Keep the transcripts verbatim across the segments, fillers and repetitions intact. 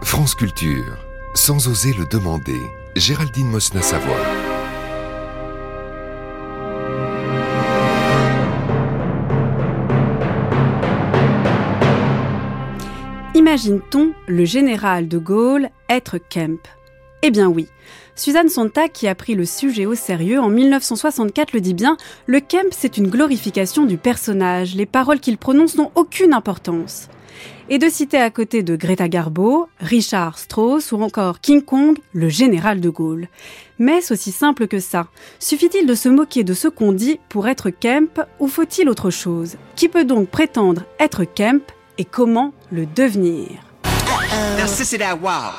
France Culture, sans oser le demander, Géraldine Mosna-Savoie. Imagine-t-on le général de Gaulle être Kemp ? Eh bien oui. Suzanne Sontag, qui a pris le sujet au sérieux en dix-neuf cent soixante-quatre, le dit bien, le Kemp, c'est une glorification du personnage. Les paroles qu'il prononce n'ont aucune importance. Et de citer à côté de Greta Garbo, Richard Strauss ou encore King Kong, le général de Gaulle. Mais est-ce aussi simple que ça ? Suffit-il de se moquer de ce qu'on dit pour être Kemp ou faut-il autre chose ? Qui peut donc prétendre être Kemp et comment le devenir ? Now, sissy that wow.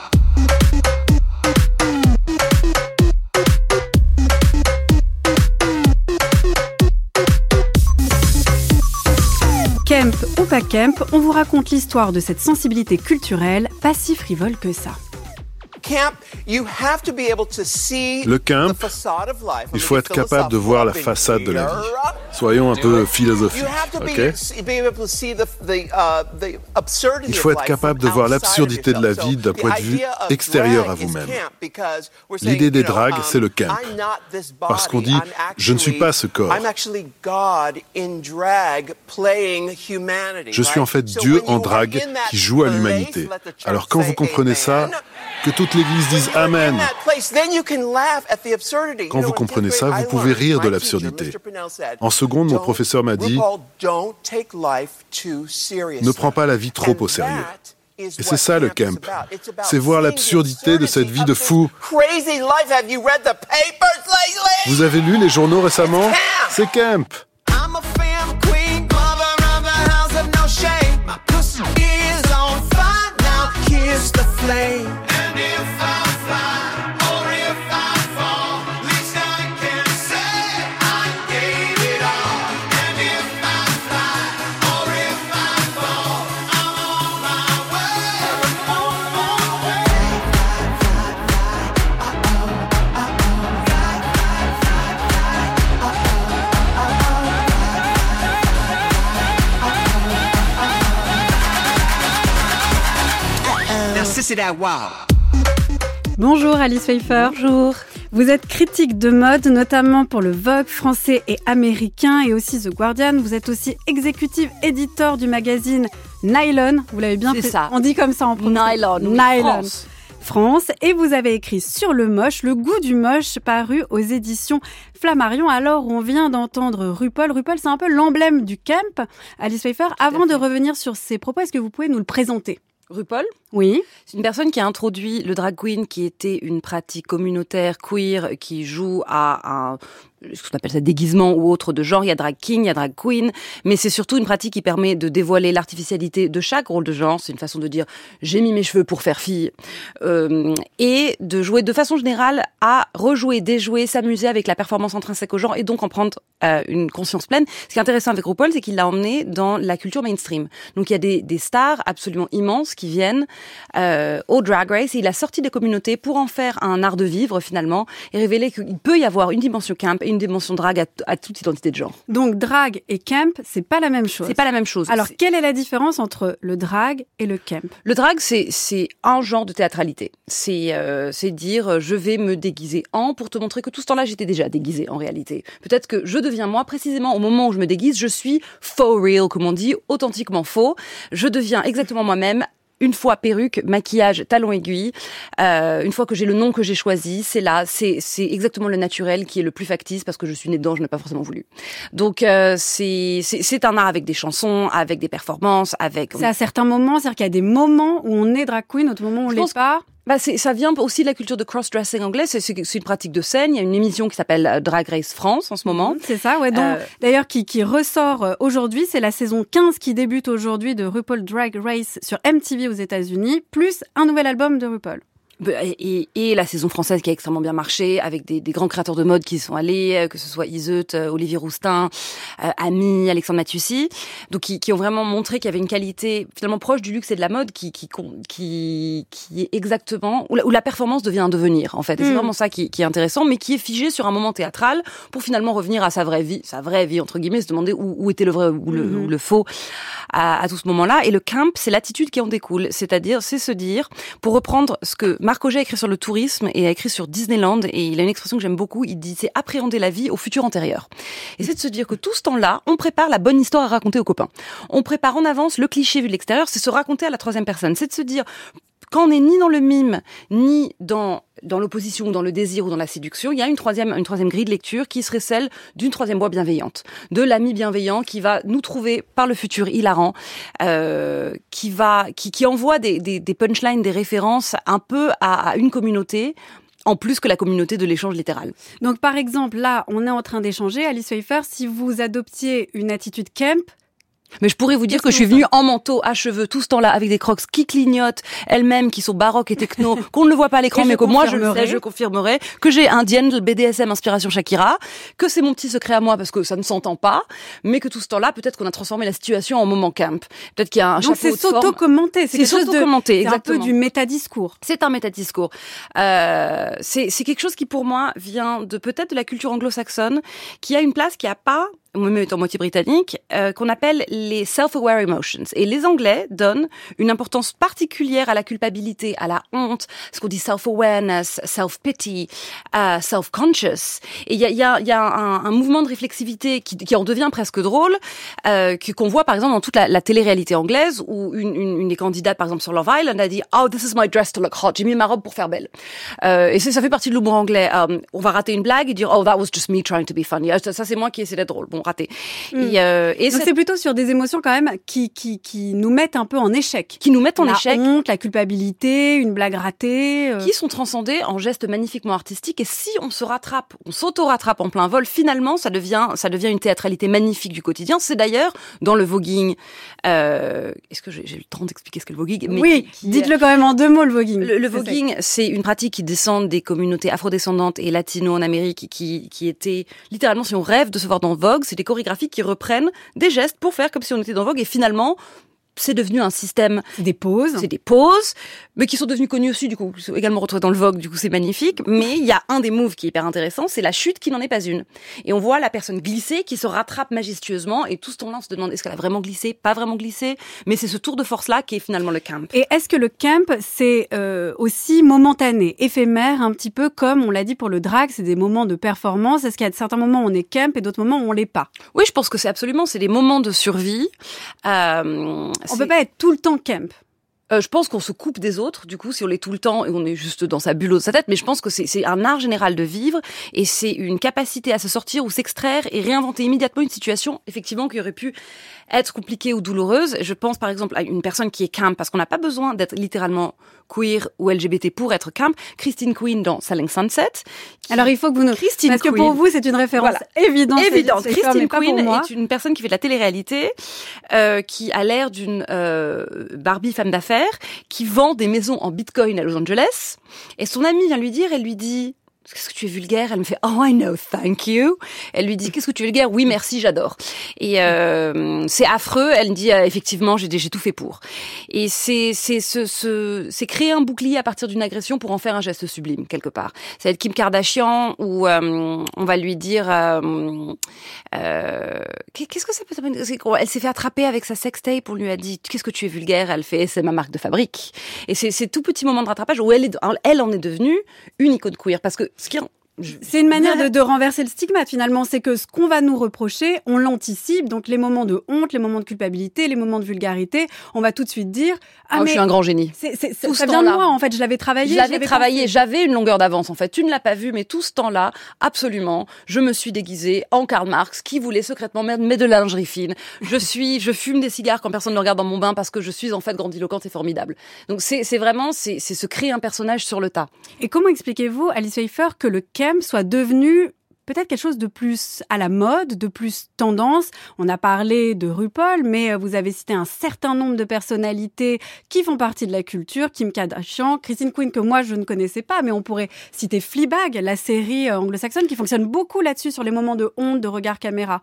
Kemp ou pas Kemp, on vous raconte l'histoire de cette sensibilité culturelle pas si frivole que ça. Le Kemp, il faut être capable de voir la façade de la vie. Soyons un peu philosophiques, ok ? Il faut être capable de voir l'absurdité de la vie d'un point de vue extérieur à vous-même. L'idée des dragues, c'est le Kemp. Parce qu'on dit « je ne suis pas ce corps ». Je suis en fait Dieu en drague qui joue à l'humanité. Alors quand vous comprenez ça, que toute l'Église dise « Amen ». Quand vous comprenez ça, vous pouvez rire de l'absurdité. En seconde, mon professeur m'a dit « Ne prends pas la vie trop au sérieux ». Et c'est ça le Kemp, c'est voir l'absurdité de cette vie de fou. Vous avez lu les journaux récemment ? C'est Kemp. Bonjour Alice Pfeiffer. Bonjour. Vous êtes critique de mode, notamment pour le Vogue français et américain et aussi The Guardian. Vous êtes aussi executive editor du magazine Nylon. Vous l'avez bien C'est fait. ça. On dit comme ça en français. Nylon. Nylon. France. France. Et vous avez écrit Sur le moche, le goût du moche, paru aux éditions Flammarion. Alors, on vient d'entendre RuPaul. RuPaul, c'est un peu l'emblème du Kemp. Alice Pfeiffer, avant de revenir sur ses propos, est-ce que vous pouvez nous le présenter ? RuPaul, Oui. c'est une personne qui a introduit le drag queen, qui était une pratique communautaire queer qui joue à un ce qu'on appelle ça déguisement ou autre de genre. Il y a drag king, il y a drag queen, mais c'est surtout une pratique qui permet de dévoiler l'artificialité de chaque rôle de genre. C'est une façon de dire j'ai mis mes cheveux pour faire fille euh, et de jouer de façon générale à rejouer, déjouer, s'amuser avec la performance intrinsèque au genre et donc en prendre euh, une conscience pleine. Ce qui est intéressant avec RuPaul, c'est qu'il l'a emmené dans la culture mainstream. Donc il y a des, des stars absolument immenses qui viennent euh, au Drag Race et il a sorti des communautés pour en faire un art de vivre finalement et révéler qu'il peut y avoir une dimension camp et une dimension drague à, t- à toute identité de genre. Donc, drag et camp, c'est pas la même chose. C'est pas la même chose. Alors, c'est... quelle est la différence entre le drag et le camp ? Le drag, c'est, c'est un genre de théâtralité. C'est, euh, c'est dire, je vais me déguiser en pour te montrer que tout ce temps-là, j'étais déjà déguisée en réalité. Peut-être que je deviens moi, précisément au moment où je me déguise, je suis faux real, comme on dit, authentiquement faux. Je deviens exactement moi-même. Une fois perruque, maquillage, talons aiguilles, euh, une fois que j'ai le nom que j'ai choisi, c'est là, c'est c'est exactement le naturel qui est le plus factice parce que je suis née dedans, je n'ai pas forcément voulu. Donc euh, c'est c'est c'est un art avec des chansons, avec des performances, avec. C'est à certains moments, c'est-à-dire qu'il y a des moments où on est drag queen, d'autres moments où on Je l'est pense- pas. Bah c'est, ça vient aussi de la culture de cross-dressing anglais. C'est, c'est, c'est une pratique de scène. Il y a une émission qui s'appelle Drag Race France en ce moment. C'est ça, ouais. Donc, Euh, d'ailleurs, qui, qui ressort euh, aujourd'hui, c'est la saison quinze qui débute aujourd'hui de RuPaul Drag Race sur M T V aux États-Unis, plus un nouvel album de RuPaul. Et, et, et la saison française qui a extrêmement bien marché, avec des, des grands créateurs de mode qui y sont allés, que ce soit Iseut, Olivier Roustin, euh, Ami, Alexandre Matussi, donc qui, qui ont vraiment montré qu'il y avait une qualité finalement proche du luxe et de la mode qui qui qui, qui est exactement où la, où la performance devient un devenir en fait. Et mmh. c'est vraiment ça qui, qui est intéressant, mais qui est figé sur un moment théâtral pour finalement revenir à sa vraie vie, sa vraie vie entre guillemets, se demander où, où était le vrai ou le, mmh. ou le faux à, à tout ce moment-là. Et le camp, c'est l'attitude qui en découle. C'est-à-dire, c'est se dire, pour reprendre ce que Marc Augé a écrit sur le tourisme et a écrit sur Disneyland, et il a une expression que j'aime beaucoup, il dit, c'est appréhender la vie au futur antérieur. Et c'est de se dire que tout ce temps-là, on prépare la bonne histoire à raconter aux copains. On prépare en avance le cliché vu de l'extérieur, c'est se raconter à la troisième personne. C'est de se dire, quand on n'est ni dans le mime, ni dans dans l'opposition, ou dans le désir, ou dans la séduction, il y a une troisième, une troisième grille de lecture qui serait celle d'une troisième voie bienveillante, de l'ami bienveillant qui va nous trouver par le futur hilarant, euh, qui va, qui, qui envoie des, des, des punchlines, des références un peu à, à une communauté, en plus que la communauté de l'échange littéral. Donc, par exemple, là, on est en train d'échanger, Alice Pfeiffer, si vous adoptiez une attitude camp, mais je pourrais vous dire que, que je suis venue en manteau, à cheveux, tout ce temps-là, avec des crocs qui clignotent, elles-mêmes, qui sont baroques et techno, qu'on ne le voit pas à l'écran, mais que moi je le sais, je confirmerai, que j'ai un Diane B D S M inspiration Shakira, que c'est mon petit secret à moi parce que ça ne s'entend pas, mais que tout ce temps-là, peut-être qu'on a transformé la situation en moment camp. Peut-être qu'il y a un Donc chapeau de forme. Donc c'est s'auto-commenter, c'est, c'est s'auto-commenter, exactement. C'est un peu du métadiscours. C'est un métadiscours. Euh, c'est, c'est quelque chose qui pour moi vient de peut-être de la culture anglo-saxonne, qui a une place qui a pas, moi-même étant moitié britannique, euh, qu'on appelle les self-aware emotions. Et les Anglais donnent une importance particulière à la culpabilité, à la honte, ce qu'on dit self-awareness, self-pity, uh, self-conscious. Et il y a, y a, y a un, un mouvement de réflexivité qui, qui en devient presque drôle, euh, qu'on voit par exemple dans toute la, la télé-réalité anglaise, où une, une, une des candidates, par exemple sur Love Island, a dit « Oh, this is my dress to look hot. J'ai mis ma robe pour faire belle. Euh, » Et ça fait partie de l'humour anglais. Um, on va rater une blague et dire « Oh, that was just me trying to be funny. » Ça, ça c'est moi qui essaie d'être drôle. Bon, raté. Mm. Et, euh, et Donc c'est... c'est plutôt sur des émotions quand même qui qui qui nous mettent un peu en échec. Qui nous mettent en la échec. La honte, la culpabilité, une blague ratée. Euh... Qui sont transcendés en gestes magnifiquement artistiques. Et si on se rattrape, on s'auto-rattrape en plein vol, finalement, ça devient ça devient une théâtralité magnifique du quotidien. C'est d'ailleurs dans le voguing. Euh, est-ce que j'ai, j'ai le temps d'expliquer ce qu'est le voguing? Mais oui, qui, qui, dites-le quand même en deux mots, le voguing. Le, le voguing, c'est une pratique qui descend des communautés afrodescendantes et latino en Amérique, qui qui était littéralement, si on rêve de se voir dans Vogue, c'est des chorégraphies qui reprennent des gestes pour faire comme si on était dans Vogue, et finalement c'est devenu un système. C'est des poses. C'est des poses, mais qui sont devenues connues aussi, du coup, qui sont également retrouvées dans le Vogue, du coup c'est magnifique. Mais il y a un des moves qui est hyper intéressant, c'est la chute qui n'en est pas une. Et on voit la personne glisser, qui se rattrape majestueusement, et tout ce temps-là on se demande est-ce qu'elle a vraiment glissé, pas vraiment glissé, mais c'est ce tour de force-là qui est finalement le camp. Et est-ce que le camp, c'est euh, aussi momentané, éphémère, un petit peu comme on l'a dit pour le drag, c'est des moments de performance. Est-ce qu'il y a certains moments où on est camp et d'autres moments où on l'est pas? Oui, je pense que c'est absolument, c'est des moments de survie. Euh, On peut pas être tout le temps camp. Euh, je pense qu'on se coupe des autres, du coup, si on l'est tout le temps et on est juste dans sa bulle de sa tête. Mais je pense que c'est, c'est un art général de vivre, et c'est une capacité à se sortir ou s'extraire et réinventer immédiatement une situation, effectivement, qui aurait pu être compliquée ou douloureuse. Je pense, par exemple, à une personne qui est camp, parce qu'on n'a pas besoin d'être littéralement queer ou L G B T pour être camp. Christine Quinn dans Selling Sunset. Qui... Alors, il faut que vous nous... Christine parce Quinn. que pour vous, c'est une référence voilà. évidente. Évidente. C'est, c'est Christine Quinn est une personne qui fait de la télé-réalité, euh, qui a l'air d'une euh, Barbie femme d'affaires, qui vend des maisons en bitcoin à Los Angeles. Et son amie vient lui dire, elle lui dit... Qu'est-ce que tu es vulgaire? Elle me fait « Oh, I know, thank you ». Elle lui dit « Qu'est-ce que tu es vulgaire ?»« Oui, merci, j'adore ». Et euh, c'est affreux. Elle me dit euh, « Effectivement, j'ai, j'ai tout fait pour ». Et c'est c'est ce, ce c'est créer un bouclier à partir d'une agression pour en faire un geste sublime quelque part. Ça va être Kim Kardashian, où euh, on va lui dire euh, euh, qu'est-ce que ça peut c'est, elle s'est fait attraper avec sa sextape. On lui a dit « Qu'est-ce que tu es vulgaire ?» Elle fait « C'est ma marque de fabrique ». Et c'est c'est tout petit moment de rattrapage où elle est elle en est devenue une icône queer, parce que ce qui c'est une manière de, de renverser le stigmate finalement, c'est que ce qu'on va nous reprocher, on l'anticipe, donc les moments de honte, les moments de culpabilité, les moments de vulgarité, on va tout de suite dire ah oh, mais je suis un grand génie. C'est, c'est, tout ça vient de moi en fait, je l'avais travaillé. Je l'avais, je l'avais travaillé, pensé. J'avais une longueur d'avance en fait. Tu ne l'as pas vu, mais tout ce temps-là, absolument, je me suis déguisée en Karl Marx qui voulait secrètement mettre de la lingerie fine. Je suis, je fume des cigares quand personne ne regarde dans mon bain parce que je suis en fait grandiloquente et formidable. Donc c'est, c'est vraiment, c'est, c'est se créer un personnage sur le tas. Et comment expliquez-vous, Alice Pfeiffer, que le camp soit devenu peut-être quelque chose de plus à la mode, de plus tendance? On a parlé de RuPaul, mais vous avez cité un certain nombre de personnalités qui font partie de la culture, Kim Kardashian, Christine Quinn, que moi je ne connaissais pas, mais on pourrait citer Fleabag, la série anglo-saxonne qui fonctionne beaucoup là-dessus, sur les moments de honte, de regard caméra.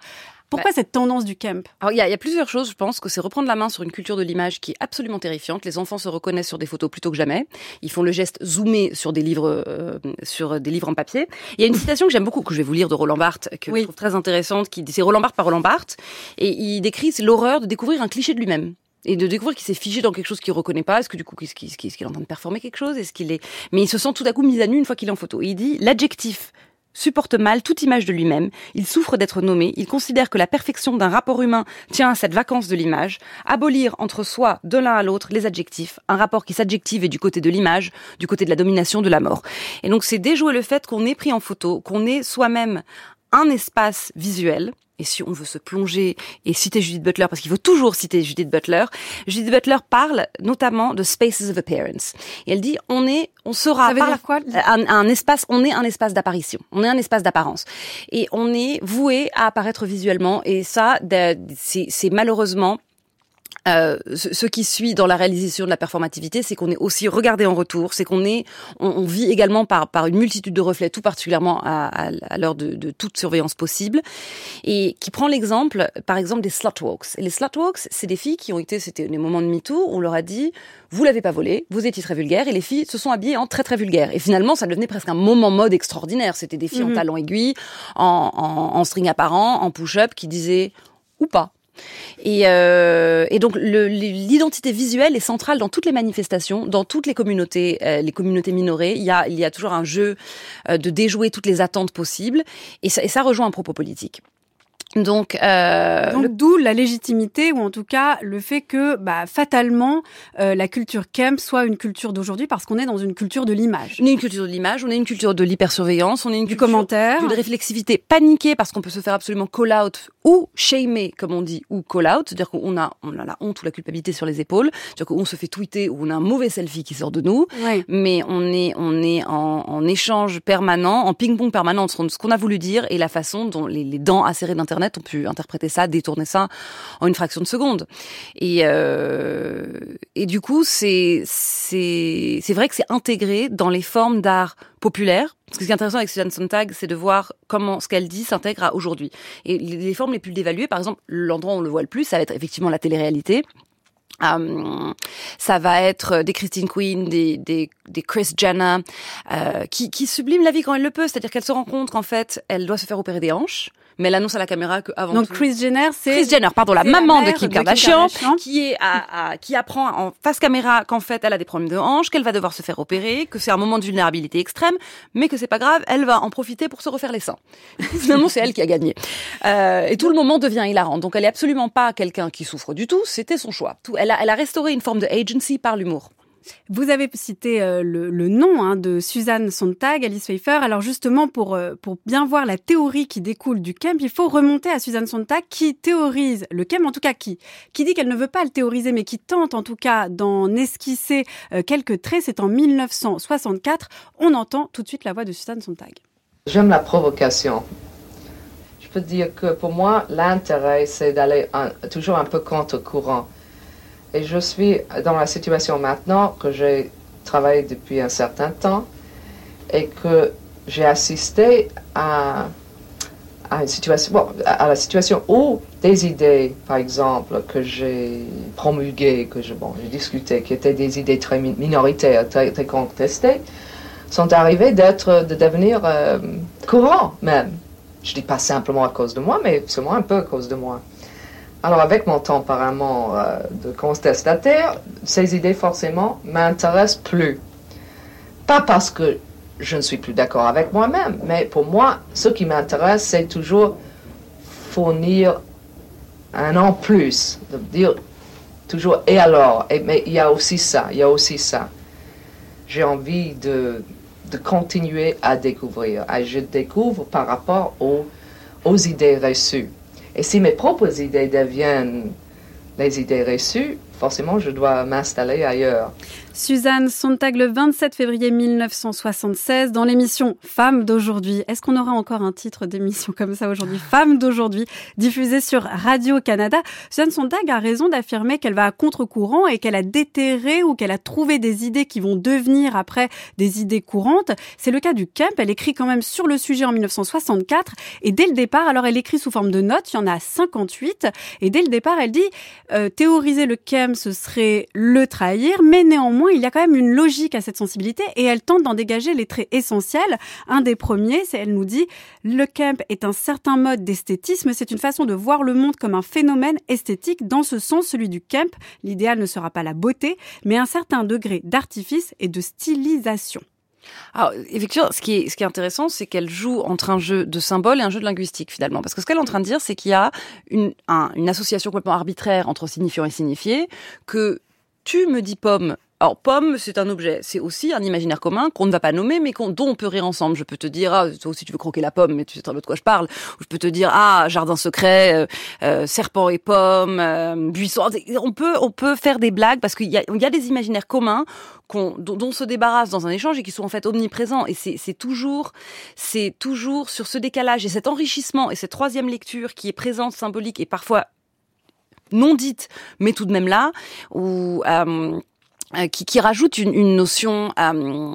Pourquoi bah, cette tendance du camp? Alors, il y a, il y a plusieurs choses, je pense, que c'est reprendre la main sur une culture de l'image qui est absolument terrifiante. Les enfants se reconnaissent sur des photos plutôt que jamais. Ils font le geste zoomé sur des livres, euh, sur des livres en papier. Il y a une citation que j'aime beaucoup, que je vais vous lire de Roland Barthes, que oui. je trouve très intéressante, qui c'est Roland Barthes par Roland Barthes, et il décrit c'est l'horreur de découvrir un cliché de lui-même. Et de découvrir qu'il s'est figé dans quelque chose qu'il reconnaît pas. Est-ce que du coup, est-ce qu'il, est-ce qu'il est en train de performer quelque chose? Est-ce qu'il est, mais il se sent tout à coup mis à nu une fois qu'il est en photo. Et il dit, l'adjectif supporte mal toute image de lui-même. Il souffre d'être nommé. Il considère que la perfection d'un rapport humain tient à cette vacance de l'image. Abolir entre soi, de l'un à l'autre, les adjectifs. Un rapport qui s'adjective est du côté de l'image, du côté de la domination, de la mort. Et donc, c'est déjouer le fait qu'on est pris en photo, qu'on est soi-même un espace visuel. Et si on veut se plonger et citer Judith Butler, parce qu'il faut toujours citer Judith Butler, Judith Butler parle notamment de spaces of appearance. Et elle dit, on est, on sera Ça veut dire quoi, un, un espace, on est un espace d'apparition, on est un espace d'apparence, et on est voué à apparaître visuellement. Et ça, c'est, c'est malheureusement. Euh, ce, ce qui suit dans la réalisation de la performativité, c'est qu'on est aussi regardé en retour, c'est qu'on est, on, on vit également par par une multitude de reflets, tout particulièrement à, à, à l'heure de, de toute surveillance possible, et qui prend l'exemple, par exemple, des slutwalks. Et les slutwalks, c'est des filles qui ont été, c'était des moments de MeToo, on leur a dit, vous l'avez pas volé, vous étiez très vulgaire, et les filles se sont habillées en très très vulgaire. Et finalement, ça devenait presque un moment mode extraordinaire. C'était des filles mm-hmm. en talons aiguilles, en, en, en string apparent, en push-up, qui disaient ou pas. Et, euh, et donc le, l'identité visuelle est centrale dans toutes les manifestations, dans toutes les communautés, euh, les communautés minorées. Il y a, il y a toujours un jeu euh, de déjouer toutes les attentes possibles, et ça, et ça rejoint un propos politique. Donc, euh, Donc le... d'où la légitimité, ou en tout cas le fait que bah, fatalement euh, la culture camp soit une culture d'aujourd'hui, parce qu'on est dans une culture de l'image. On est une culture de l'image, on est une culture de l'hypersurveillance, on est une du culture commentaire, d'une réflexivité paniquée, parce qu'on peut se faire absolument call out ou shamer, comme on dit, ou call out, c'est-à-dire qu'on a, on a la honte ou la culpabilité sur les épaules, c'est-à-dire qu'on se fait tweeter ou on a un mauvais selfie qui sort de nous, oui. mais on est, on est en, en échange permanent, en ping-pong permanent entre ce qu'on a voulu dire et la façon dont les, les dents acérées d'Internet ont pu interpréter ça, détourner ça en une fraction de seconde. Et, euh, et du coup, c'est, c'est, c'est vrai que c'est intégré dans les formes d'art populaire. Ce qui est intéressant avec Susan Sontag, c'est de voir comment ce qu'elle dit s'intègre à aujourd'hui. Et les, les formes les plus dévaluées, par exemple, l'endroit où on le voit le plus, ça va être effectivement la télé-réalité. Um, ça va être des Christine Quinn, des, des, des Kris Jenner, euh, qui, qui subliment la vie quand elle le peut. C'est-à-dire qu'elle se rend compte qu'en fait, elle doit se faire opérer des hanches, mais elle annonce à la caméra qu'avant Donc tout... Kris Jenner, c'est... Kris Jenner, pardon, la maman la de, Kim de Kardashian, Kim Kardashian, qui est à, à, qui apprend en face caméra qu'en fait, elle a des problèmes de hanches, qu'elle va devoir se faire opérer, que c'est un moment de vulnérabilité extrême, mais que c'est pas grave, elle va en profiter pour se refaire les seins. Finalement, c'est elle qui a gagné. Euh, et tout le moment devient hilarant. Donc, elle est absolument pas quelqu'un qui souffre du tout, c'était son choix. Tout, elle a, elle a restauré une forme de agency par l'humour. Vous avez cité euh, le, le nom hein, de Susan Sontag, Alice Pfeiffer. Alors justement, pour, euh, pour bien voir la théorie qui découle du camp, il faut remonter à Susan Sontag qui théorise le camp, en tout cas qui, qui dit qu'elle ne veut pas le théoriser, mais qui tente en tout cas d'en esquisser euh, quelques traits. C'est en mille neuf cent soixante-quatre. On entend tout de suite la voix de Susan Sontag. J'aime la provocation. Je peux dire que pour moi, l'intérêt, c'est d'aller un, toujours un peu contre-courant. Et je suis dans la situation maintenant que j'ai travaillé depuis un certain temps et que j'ai assisté à, à une situation, bon, à la situation où des idées, par exemple, que j'ai promulguées, que je, bon, j'ai discutées, qui étaient des idées très minoritaires, très, très contestées, sont arrivées d'être, de devenir euh, courant même. Je ne dis pas simplement à cause de moi, mais seulement un peu à cause de moi. Alors, avec mon tempérament euh, de contestataire, ces idées, forcément, m'intéressent plus. Pas parce que je ne suis plus d'accord avec moi-même, mais pour moi, ce qui m'intéresse, c'est toujours fournir un en plus, de dire toujours « et alors ?» et, mais il y a aussi ça, il y a aussi ça. J'ai envie de, de continuer à découvrir. Et je découvre par rapport aux, aux idées reçues. Et si mes propres idées deviennent les idées reçues, forcément, je dois m'installer ailleurs. Suzanne Sontag, le vingt-sept février mille neuf cent soixante-seize, dans l'émission Femmes d'aujourd'hui. Est-ce qu'on aura encore un titre d'émission comme ça aujourd'hui ? Femmes d'aujourd'hui, diffusée sur Radio-Canada. Suzanne Sontag a raison d'affirmer qu'elle va à contre-courant et qu'elle a déterré ou qu'elle a trouvé des idées qui vont devenir après des idées courantes. C'est le cas du camp. Elle écrit quand même sur le sujet en mille neuf cent soixante-quatre et dès le départ, alors elle écrit sous forme de notes, il y en a cinquante-huit et dès le départ, elle dit euh, théoriser le camp, ce serait le trahir, mais néanmoins, il y a quand même une logique à cette sensibilité et elle tente d'en dégager les traits essentiels. Un des premiers, c'est, elle nous dit, le camp est un certain mode d'esthétisme, c'est une façon de voir le monde comme un phénomène esthétique. Dans ce sens, celui du camp, l'idéal ne sera pas la beauté, mais un certain degré d'artifice et de stylisation. Alors, effectivement, ce qui est, ce qui est intéressant, c'est qu'elle joue entre un jeu de symboles et un jeu de linguistique, finalement. Parce que ce qu'elle est en train de dire, c'est qu'il y a une, un, une association complètement arbitraire entre signifiant et signifié, que tu me dis pomme. Alors, pomme, c'est un objet. C'est aussi un imaginaire commun qu'on ne va pas nommer, mais qu'on, dont on peut rire ensemble. Je peux te dire, ah, toi aussi tu veux croquer la pomme, mais tu sais très bien de quoi je parle. Ou je peux te dire, ah, jardin secret, euh, euh, serpent et pomme, euh, buisson. On peut, on peut faire des blagues parce qu'il y a, il y a des imaginaires communs qu'on, dont, dont on se débarrasse dans un échange et qui sont en fait omniprésents. Et c'est, c'est toujours, c'est toujours sur ce décalage et cet enrichissement et cette troisième lecture qui est présente, symbolique et parfois non dite, mais tout de même là, où, euh, Qui, qui rajoute une, une notion, euh,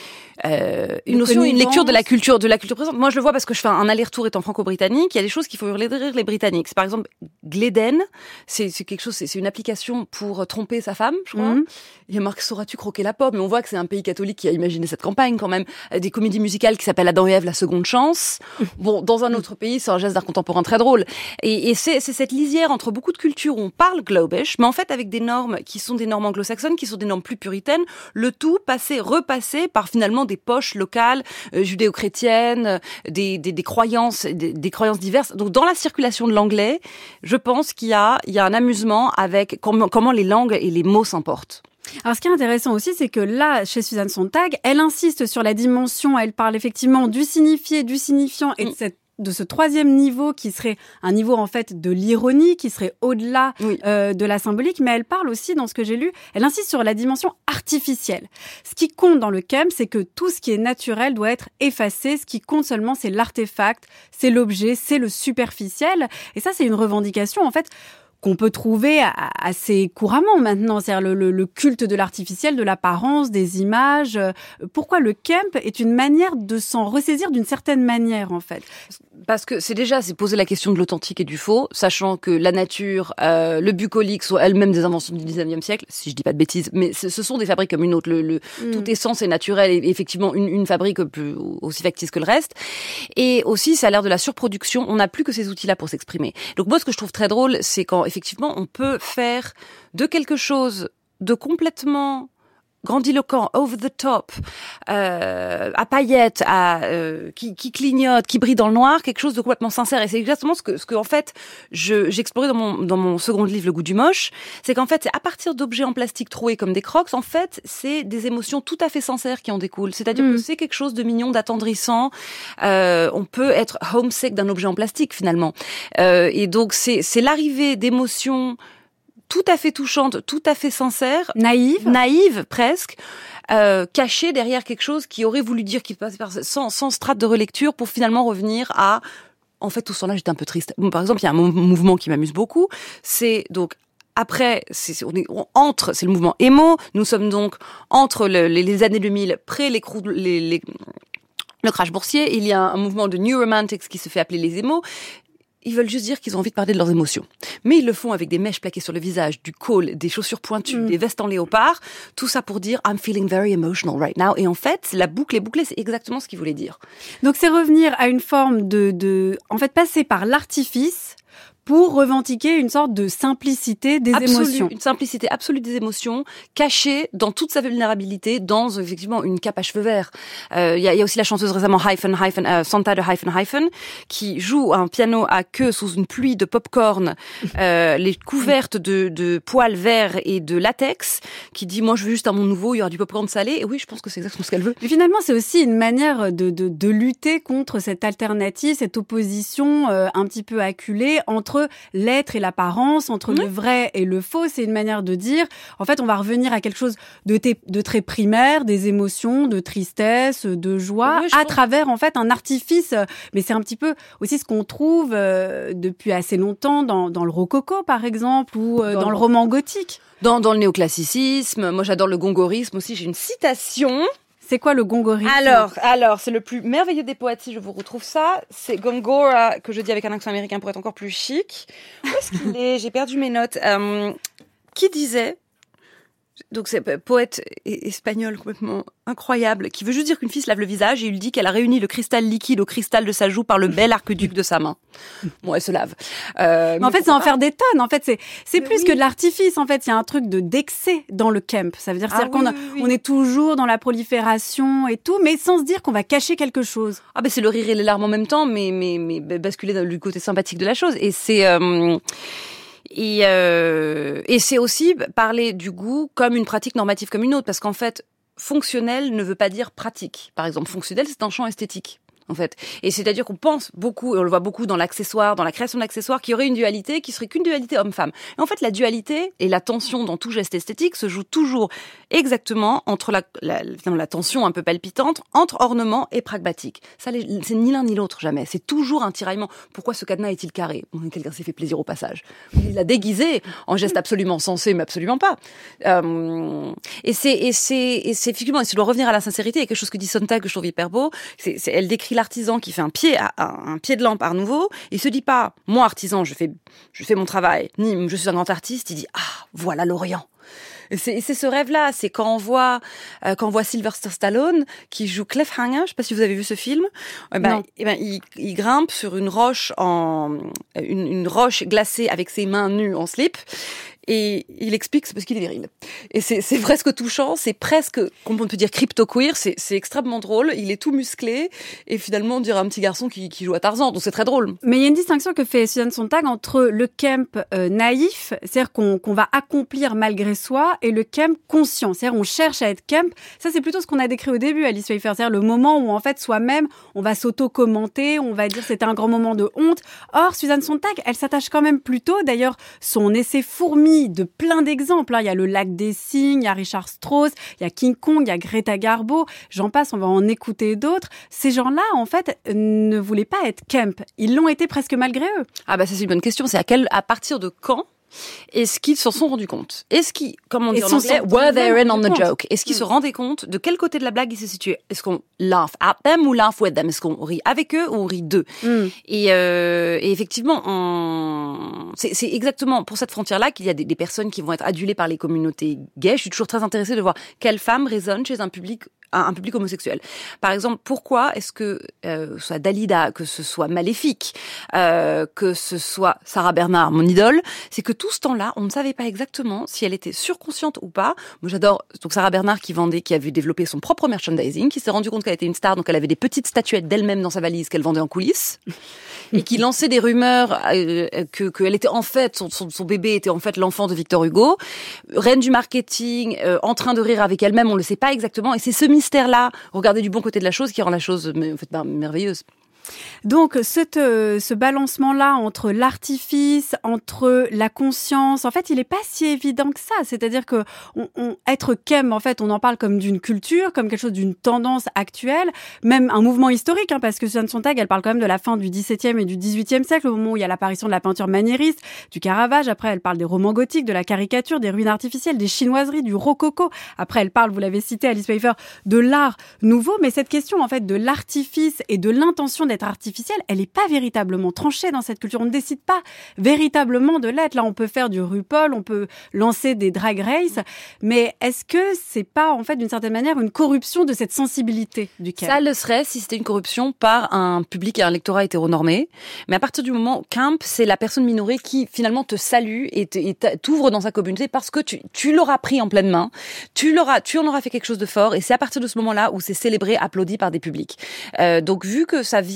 euh, une notion, une lecture de la culture, de la culture présente. Moi, je le vois parce que je fais un aller-retour étant franco-britannique. Il y a des choses qu'il faut hurler de rire les Britanniques. C'est, par exemple, Gleden, c'est, c'est quelque chose, c'est, c'est une application pour tromper sa femme, je crois. Mmh. Il y a marqué sauras-tu croquer la pomme, mais on voit que c'est un pays catholique qui a imaginé cette campagne quand même. Des comédies musicales qui s'appellent Adam et Ève, la seconde chance. Bon, dans un autre pays, c'est un geste d'art contemporain très drôle. Et, et c'est, c'est cette lisière entre beaucoup de cultures où on parle globish, mais en fait avec des normes qui sont des normes anglo-saxonnes, qui sont des normes plus puritaines. Le tout passé, repassé par finalement des poches locales, euh, judéo-chrétiennes, euh, des, des, des croyances, des, des croyances diverses. Donc dans la circulation de l'anglais, je pense qu'il y a, il y a un amusement avec comment, comment les langues et les mots s'importent. Alors, ce qui est intéressant aussi, c'est que là, chez Suzanne Sontag, elle insiste sur la dimension, elle parle effectivement du signifié, du signifiant et de cette de ce troisième niveau qui serait un niveau en fait de l'ironie, qui serait au-delà oui. euh, de la symbolique, mais elle parle aussi, dans ce que j'ai lu, elle insiste sur la dimension artificielle. Ce qui compte dans le camp, c'est que tout ce qui est naturel doit être effacé, ce qui compte seulement, c'est l'artefact, c'est l'objet, c'est le superficiel, et ça, c'est une revendication, en fait, qu'on peut trouver assez couramment maintenant, c'est-à-dire le, le, le culte de l'artificiel, de l'apparence, des images. Pourquoi le camp est une manière de s'en ressaisir d'une certaine manière, en fait ? Parce que c'est déjà, c'est poser la question de l'authentique et du faux, sachant que la nature, euh, le bucolique sont elles-mêmes des inventions du dix-neuvième siècle, si je dis pas de bêtises, mais ce, ce sont des fabriques comme une autre. Le, le, mm. Toute essence est naturelle et effectivement une, une fabrique plus, aussi factice que le reste. Et aussi, ça a l'air de la surproduction. On n'a plus que ces outils-là pour s'exprimer. Donc moi, ce que je trouve très drôle, c'est quand effectivement on peut faire de quelque chose de complètement grandiloquent, over the top, euh, à paillettes, à, euh, qui, qui clignote, qui brille dans le noir, quelque chose de complètement sincère. Et c'est exactement ce que, ce que en fait, je, j'ai exploré dans mon, dans mon second livre, Le goût du moche. C'est qu'en fait, c'est à partir d'objets en plastique troués comme des crocs, en fait, c'est des émotions tout à fait sincères qui en découlent. C'est-à-dire mmh. que c'est quelque chose de mignon, d'attendrissant. Euh, on peut être homesick d'un objet en plastique, finalement. Euh, et donc, c'est, c'est l'arrivée d'émotions tout à fait touchante, tout à fait sincère, naïve, naïve presque, euh, cachée derrière quelque chose qui aurait voulu dire qu'il passe par sans, sans strate de relecture pour finalement revenir à. En fait, tout ce temps-là, j'étais un peu triste. Bon, par exemple, il y a un mouvement qui m'amuse beaucoup, c'est donc. Après, c'est, on est on, entre, c'est le mouvement émo. Nous sommes donc entre le, les, les années deux mille, près les, les, les le crash boursier. Il y a un mouvement de New Romantics qui se fait appeler les émos. Ils veulent juste dire qu'ils ont envie de parler de leurs émotions. Mais ils le font avec des mèches plaquées sur le visage, du col, des chaussures pointues, mm. des vestes en léopard. Tout ça pour dire « I'm feeling very emotional right now ». Et en fait, la boucle est bouclée, c'est exactement ce qu'ils voulaient dire. Donc c'est revenir à une forme de... de en fait, passer par l'artifice pour revendiquer une sorte de simplicité des Absolue, émotions. Une simplicité absolue des émotions, cachée dans toute sa vulnérabilité, dans effectivement une cape à cheveux verts. Il euh, y, a, y a aussi la chanteuse récemment Hyphen, Hyphen, euh, Santa de Hyphen, Hyphen, qui joue un piano à queue sous une pluie de pop-corn, euh, les couvertes de, de poils verts et de latex, qui dit « Moi, je veux juste un monde nouveau, il y aura du pop-corn salé. » Et oui, je pense que c'est exactement ce qu'elle veut. Et finalement, c'est aussi une manière de, de, de lutter contre cette alternative, cette opposition euh, un petit peu acculée entre entre l'être et l'apparence, entre mmh. le vrai et le faux. C'est une manière de dire, en fait, on va revenir à quelque chose de, t- de très primaire, des émotions, de tristesse, de joie, oui, à pense. travers, en fait, un artifice. Mais c'est un petit peu aussi ce qu'on trouve euh, depuis assez longtemps dans, dans le rococo, par exemple, ou euh, dans, dans le roman gothique. Dans, dans le néoclassicisme. Moi, j'adore le gongorisme aussi. J'ai une citation. C'est quoi le gongorisme ? Alors, alors, c'est le plus merveilleux des poètes, si je vous retrouve ça. C'est Gongora, que je dis avec un accent américain pour être encore plus chic. Où est-ce qu'il est ? J'ai perdu mes notes. Euh, qui disait, donc c'est un poète espagnol complètement incroyable, qui veut juste dire qu'une fille se lave le visage et il dit qu'elle a réuni le cristal liquide au cristal de sa joue par le bel arc-duc de sa main. Bon, elle se lave. Euh, mais en fait, c'est en faire des tonnes. En fait, c'est c'est mais plus oui. que de l'artifice. En fait, il y a un truc de d'excès dans le camp. Ça veut dire, ah, c'est-à-dire oui, qu'on a, oui, oui. on est toujours dans la prolifération et tout, mais sans se dire qu'on va cacher quelque chose. Ah ben c'est le rire et les larmes en même temps, mais mais mais basculer du côté sympathique de la chose. Et c'est euh, Et, euh, et c'est aussi parler du goût comme une pratique normative comme une autre, parce qu'en fait, fonctionnel ne veut pas dire pratique. Par exemple, fonctionnel, c'est un champ esthétique, en fait. Et c'est-à-dire qu'on pense beaucoup, et on le voit beaucoup dans l'accessoire, dans la création de l'accessoire, qu'il y aurait une dualité qui serait qu'une dualité homme-femme. Et en fait, la dualité et la tension dans tout geste esthétique se jouent toujours exactement entre la, la, la tension un peu palpitante, entre ornement et pragmatique. Ça, c'est ni l'un ni l'autre, jamais. C'est toujours un tiraillement. Pourquoi ce cadenas est-il carré ? Quelqu'un s'est fait plaisir au passage. Il l'a déguisé en geste absolument sensé, mais absolument pas. Euh, et c'est, et c'est, et c'est effectivement, et si je dois revenir à la sincérité, il y a quelque chose que dit Sontag que je trouve hyper beau. C'est, c'est, elle décrit l'artisan qui fait un pied, à, un pied de lampe à nouveau. Il se dit pas, moi artisan, je fais, je fais mon travail, ni je suis un grand artiste. Il dit, ah, voilà l'Orient. Et c'est, et c'est ce rêve-là, c'est quand on voit, euh, quand on voit Sylvester Stallone qui joue Cliffhanger, je sais pas si vous avez vu ce film. Eh ben, eh ben, il, il grimpe sur une roche en, une, une roche glacée avec ses mains nues en slip. Et il explique, c'est parce qu'il est viril. Et c'est, c'est presque touchant, c'est presque, comme on peut dire, crypto-queer, c'est, c'est extrêmement drôle, il est tout musclé, et finalement, on dirait un petit garçon qui, qui joue à Tarzan, donc c'est très drôle. Mais il y a une distinction que fait Susan Sontag entre le camp euh, naïf, c'est-à-dire qu'on, qu'on va accomplir malgré soi, et le camp conscient, c'est-à-dire on cherche à être camp. Ça, c'est plutôt ce qu'on a décrit au début, Alice Pfeiffer, c'est-à-dire le moment où, en fait, soi-même, on va s'auto-commenter, on va dire c'était un grand moment de honte. Or, Susan Sontag, elle s'attache quand même plutôt, d'ailleurs, son essai fourmi de plein d'exemples. Il y a le Lac des Cygnes, il y a Richard Strauss, il y a King Kong, il y a Greta Garbo, j'en passe, on va en écouter d'autres. Ces gens-là, en fait, ne voulaient pas être camp. Ils l'ont été presque malgré eux. Ah bah ça c'est une bonne question. C'est à quel, à partir de quand est-ce qu'ils s'en sont rendus compte ? Est-ce qu'ils, comme on dit en anglais, were they in on the joke ? Est-ce qu'ils mm. se rendaient compte de quel côté de la blague ils se situaient ? Est-ce qu'on laugh at them ou laugh with them ? Est-ce qu'on rit avec eux ou on rit d'eux ? mm. et, euh, et effectivement, on... c'est, c'est exactement pour cette frontière-là qu'il y a des, des personnes qui vont être adulées par les communautés gays. Je suis toujours très intéressée de voir quelle femme résonne chez un public un public homosexuel. Par exemple, pourquoi est-ce que euh, soit Dalida, que ce soit Maléfique, euh, que ce soit Sarah Bernard, mon idole, c'est que tout ce temps-là, on ne savait pas exactement si elle était surconsciente ou pas. Moi, j'adore donc Sarah Bernard qui vendait, qui avait développé son propre merchandising, qui s'est rendu compte qu'elle était une star, donc elle avait des petites statuettes d'elle-même dans sa valise qu'elle vendait en coulisses, et qui lançait des rumeurs euh, que qu'elle était en fait son, son, son bébé était en fait l'enfant de Victor Hugo, reine du marketing, euh, en train de rire avec elle-même, on le sait pas exactement, et c'est ce mystère-là, regardez du bon côté de la chose, qui rend la chose en fait, merveilleuse. Donc, ce, ce balancement-là entre l'artifice, entre la conscience, en fait, il n'est pas si évident que ça. C'est-à-dire que on, on, être kem, en fait, on en parle comme d'une culture, comme quelque chose d'une tendance actuelle, même un mouvement historique, hein, parce que Susan Sontag, elle parle quand même de la fin du dix-septième et du dix-huitième siècle, au moment où il y a l'apparition de la peinture maniériste, du Caravage. Après, elle parle des romans gothiques, de la caricature, des ruines artificielles, des chinoiseries, du rococo. Après, elle parle, vous l'avez cité, Alice Pfeiffer, de l'art nouveau. Mais cette question, en fait, de l'artifice et de l'intention d'être artificielle, elle n'est pas véritablement tranchée dans cette culture. On ne décide pas véritablement de l'être. Là, on peut faire du RuPaul, on peut lancer des drag races, mais est-ce que c'est pas, en fait, d'une certaine manière, une corruption de cette sensibilité du camp ? Ça le serait si c'était une corruption par un public et un lectorat hétéronormé. Mais à partir du moment où camp, c'est la personne minorée qui, finalement, te salue et, te, et t'ouvre dans sa communauté parce que tu, tu l'auras pris en pleine main, tu l'auras, tu en auras fait quelque chose de fort, et c'est à partir de ce moment-là où c'est célébré, applaudi par des publics. Euh, donc, vu que ça vient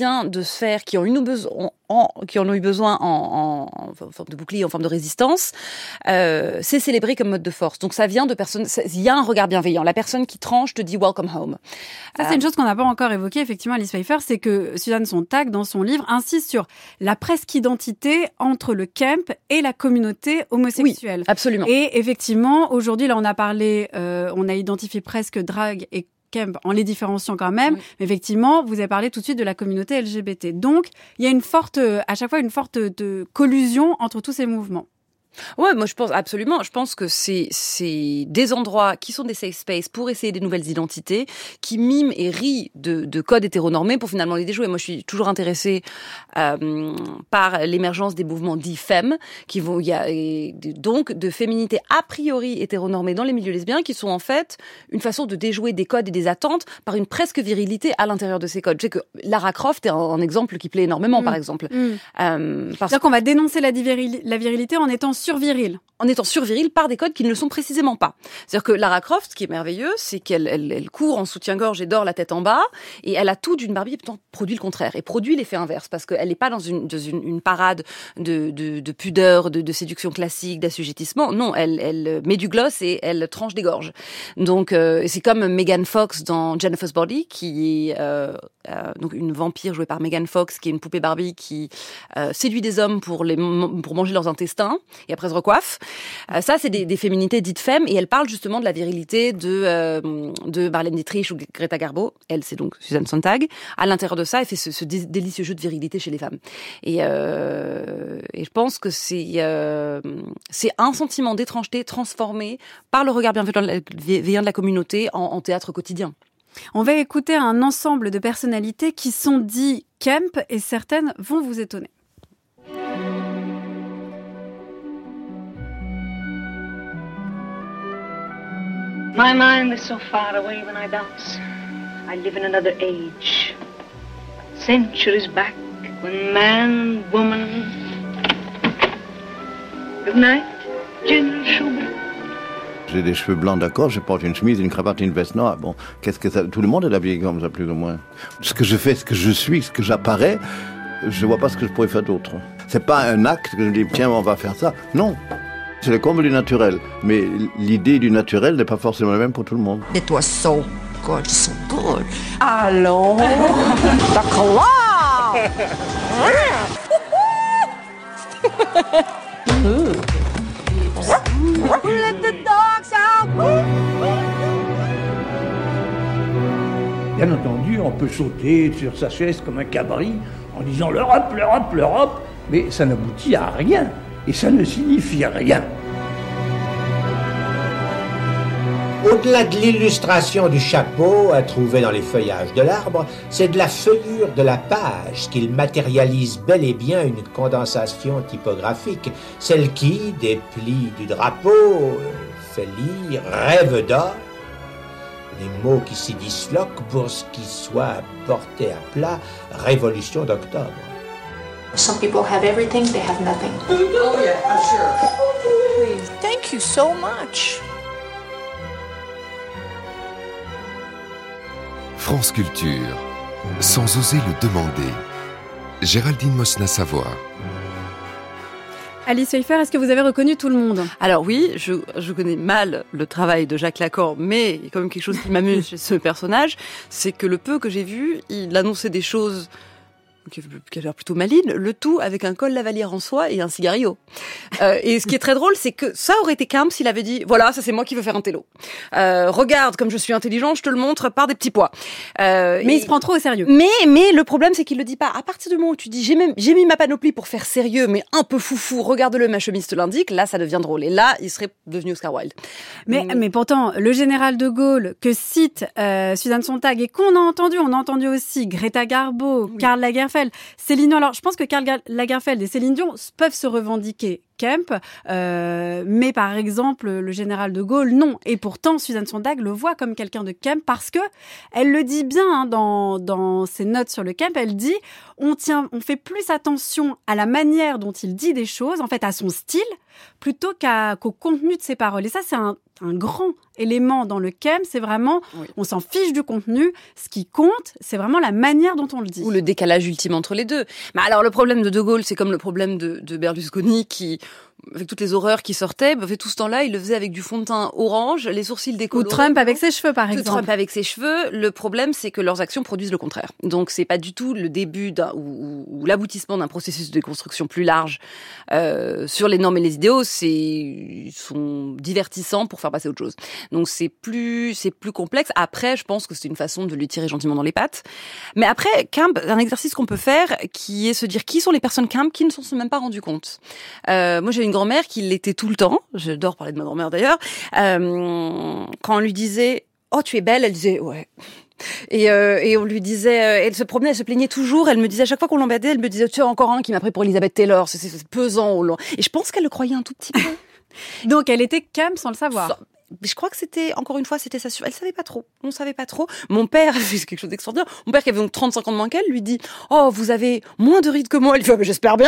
soutien de sphères qui ont eu besoin, en, qui en ont eu besoin en, en, en forme de bouclier, en forme de résistance, euh, c'est célébré comme mode de force. Donc ça vient de personnes, il y a un regard bienveillant. La personne qui tranche te dit welcome home. Ça, c'est euh, une chose qu'on n'a pas encore évoquée, effectivement, Alice Pfeiffer, c'est que Susan Sontag, dans son livre, insiste sur la presque identité entre le camp et la communauté homosexuelle. Oui, absolument. Et effectivement, aujourd'hui, là, on a parlé, euh, on a identifié presque drague et camp en les différenciant quand même. Oui. Mais effectivement, vous avez parlé tout de suite de la communauté L G B T. Donc, il y a une forte, à chaque fois, une forte de collusion entre tous ces mouvements. Ouais, moi je pense absolument. Je pense que c'est c'est des endroits qui sont des safe spaces pour essayer des nouvelles identités, qui miment et rient de, de codes hétéronormés pour finalement les déjouer. Moi, je suis toujours intéressée euh, par l'émergence des mouvements dits femmes, qui vont, il y a et donc de féminité a priori hétéronormée dans les milieux lesbiens, qui sont en fait une façon de déjouer des codes et des attentes par une presque virilité à l'intérieur de ces codes. Je sais que Lara Croft est un, un exemple qui plaît énormément, mmh. par exemple. Mmh. Euh, parce... C'est-à-dire qu'on va dénoncer la, viril... la virilité en étant surviril. En étant surviril par des codes qui ne le sont précisément pas. C'est-à-dire que Lara Croft, ce qui est merveilleux, c'est qu'elle elle, elle court en soutien-gorge et dort la tête en bas, et elle a tout d'une Barbie, et pourtant produit le contraire, et produit l'effet inverse, parce qu'elle n'est pas dans une, dans une, une parade de, de, de pudeur, de, de séduction classique, d'assujettissement. Non, elle, elle met du gloss et elle tranche des gorges. Donc, euh, c'est comme Megan Fox dans Jennifer's Body, qui est euh, euh, donc une vampire jouée par Megan Fox, qui est une poupée Barbie qui euh, séduit des hommes pour, les, pour manger leurs intestins, et après se recoiffe. Euh, ça, c'est des, des féminités dites femmes, et elle parle justement de la virilité de, euh, de Marlène Dietrich ou Greta Garbo. Elle, c'est donc Susan Sontag. À l'intérieur de ça, elle fait ce, ce dé- délicieux jeu de virilité chez les femmes. Et, euh, et je pense que c'est, euh, c'est un sentiment d'étrangeté transformé par le regard bienveillant de la communauté en, en théâtre quotidien. On va écouter un ensemble de personnalités qui sont dites camp, et certaines vont vous étonner. My mind is so far away when I dance. I live in another age. Centuries back, when man, woman... Good night, General Schubert. J'ai des cheveux blancs, d'accord, je porte une chemise, une cravate, une veste noire. Bon, qu'est-ce que ça... Tout le monde est habillé comme ça, plus ou moins. Ce que je fais, ce que je suis, ce que j'apparais, je vois pas ce que je pourrais faire d'autre. C'est pas un acte que je dis, tiens, on va faire ça. Non. C'est le comble du naturel, mais l'idée du naturel n'est pas forcément la même pour tout le monde. It was so good, so good. Allons, the claw! Let the dogs out! Bien entendu, on peut sauter sur sa chaise comme un cabri en disant l'Europe, l'Europe, l'Europe, mais ça n'aboutit à rien. Et ça ne signifie rien. Au-delà de l'illustration du chapeau à trouver dans les feuillages de l'arbre, c'est de la feuillure de la page qu'il matérialise bel et bien une condensation typographique, celle qui, des plis du drapeau, fait lire rêve d'or, les mots qui s'y disloquent pour ce qui soit porté à plat, révolution d'octobre. Some people have everything, they have nothing. Oh yeah, I'm sure. Please. Thank you so much. France Culture, sans oser le demander. Géraldine Mosna-Savoie. Alice Pfeiffer, est-ce que vous avez reconnu tout le monde ? Alors oui, je, je connais mal le travail de Jacques Lacan, mais il y a quand même quelque chose qui m'amuse chez ce personnage, c'est que le peu que j'ai vu, il annonçait des choses qui a l'air plutôt maligne, le tout avec un col lavalière en soie et un cigario. Euh, et ce qui est très drôle, c'est que ça aurait été camp s'il avait dit, voilà, ça c'est moi qui veux faire un télo. Euh, regarde, comme je suis intelligent, je te le montre par des petits pois. Euh, mais et... il se prend trop au sérieux. Mais, mais le problème, c'est qu'il le dit pas. À partir du moment où tu dis, j'ai même, j'ai mis ma panoplie pour faire sérieux, mais un peu foufou, regarde-le, ma chemise te l'indique, là, ça devient drôle. Et là, il serait devenu Oscar Wilde. Mais, mais, mais pourtant, le général de Gaulle, que cite euh, Susan Sontag, et qu'on a entendu, on a entendu aussi Greta Garbo, oui. Karl Lagerfeld, Céline Dion. Alors, je pense que Karl Lagerfeld et Céline Dion peuvent se revendiquer camp, euh, mais par exemple, le général de Gaulle, non. Et pourtant, Susan Sontag le voit comme quelqu'un de camp parce que elle le dit bien hein, dans, dans ses notes sur le camp. Elle dit, on tient, on fait plus attention à la manière dont il dit des choses, en fait, à son style, plutôt qu'à, qu'au contenu de ses paroles. Et ça, c'est un, un grand élément dans le camp, c'est vraiment, oui. on s'en fiche du contenu, ce qui compte, c'est vraiment la manière dont on le dit. Ou le décalage ultime entre les deux. Mais alors, le problème de De Gaulle, c'est comme le problème de, de Berlusconi qui... avec toutes les horreurs qui sortaient, bah, tout ce temps-là, il le faisait avec du fond de teint orange, les sourcils décolorés. Ou Trump avec ses cheveux, par exemple. Trump avec ses cheveux. Le problème, c'est que leurs actions produisent le contraire. Donc, c'est pas du tout le début d'un, ou, ou l'aboutissement d'un processus de déconstruction plus large euh, sur les normes et les idéaux. C'est, ils sont divertissants pour faire passer autre chose. Donc, c'est plus, c'est plus complexe. Après, je pense que c'est une façon de lui tirer gentiment dans les pattes. Mais après, Camp, un exercice qu'on peut faire, qui est se dire qui sont les personnes Camp qui ne s'en sont même pas rendues compte. Euh, moi, j'ai une grand-mère qui l'était tout le temps, j'adore parler de ma grand-mère d'ailleurs, euh, quand on lui disait « Oh, tu es belle », elle disait « Ouais ». Et, euh, et on lui disait, euh, elle se promenait, elle se plaignait toujours, elle me disait à chaque fois qu'on l'embêtait, elle me disait « Tu as encore un qui m'a pris pour Elizabeth Taylor, c'est, c'est, c'est pesant au long ». Et je pense qu'elle le croyait un tout petit peu. Donc elle était Camp sans le savoir. Sans... Je crois que c'était, encore une fois, c'était sa... Elle savait pas trop. On savait pas trop. Mon père, c'est quelque chose d'extraordinaire. Mon père, qui avait donc trente-cinq ans de moins qu'elle, lui dit « Oh, vous avez moins de rides que moi ». Elle dit oh, « J'espère bien ».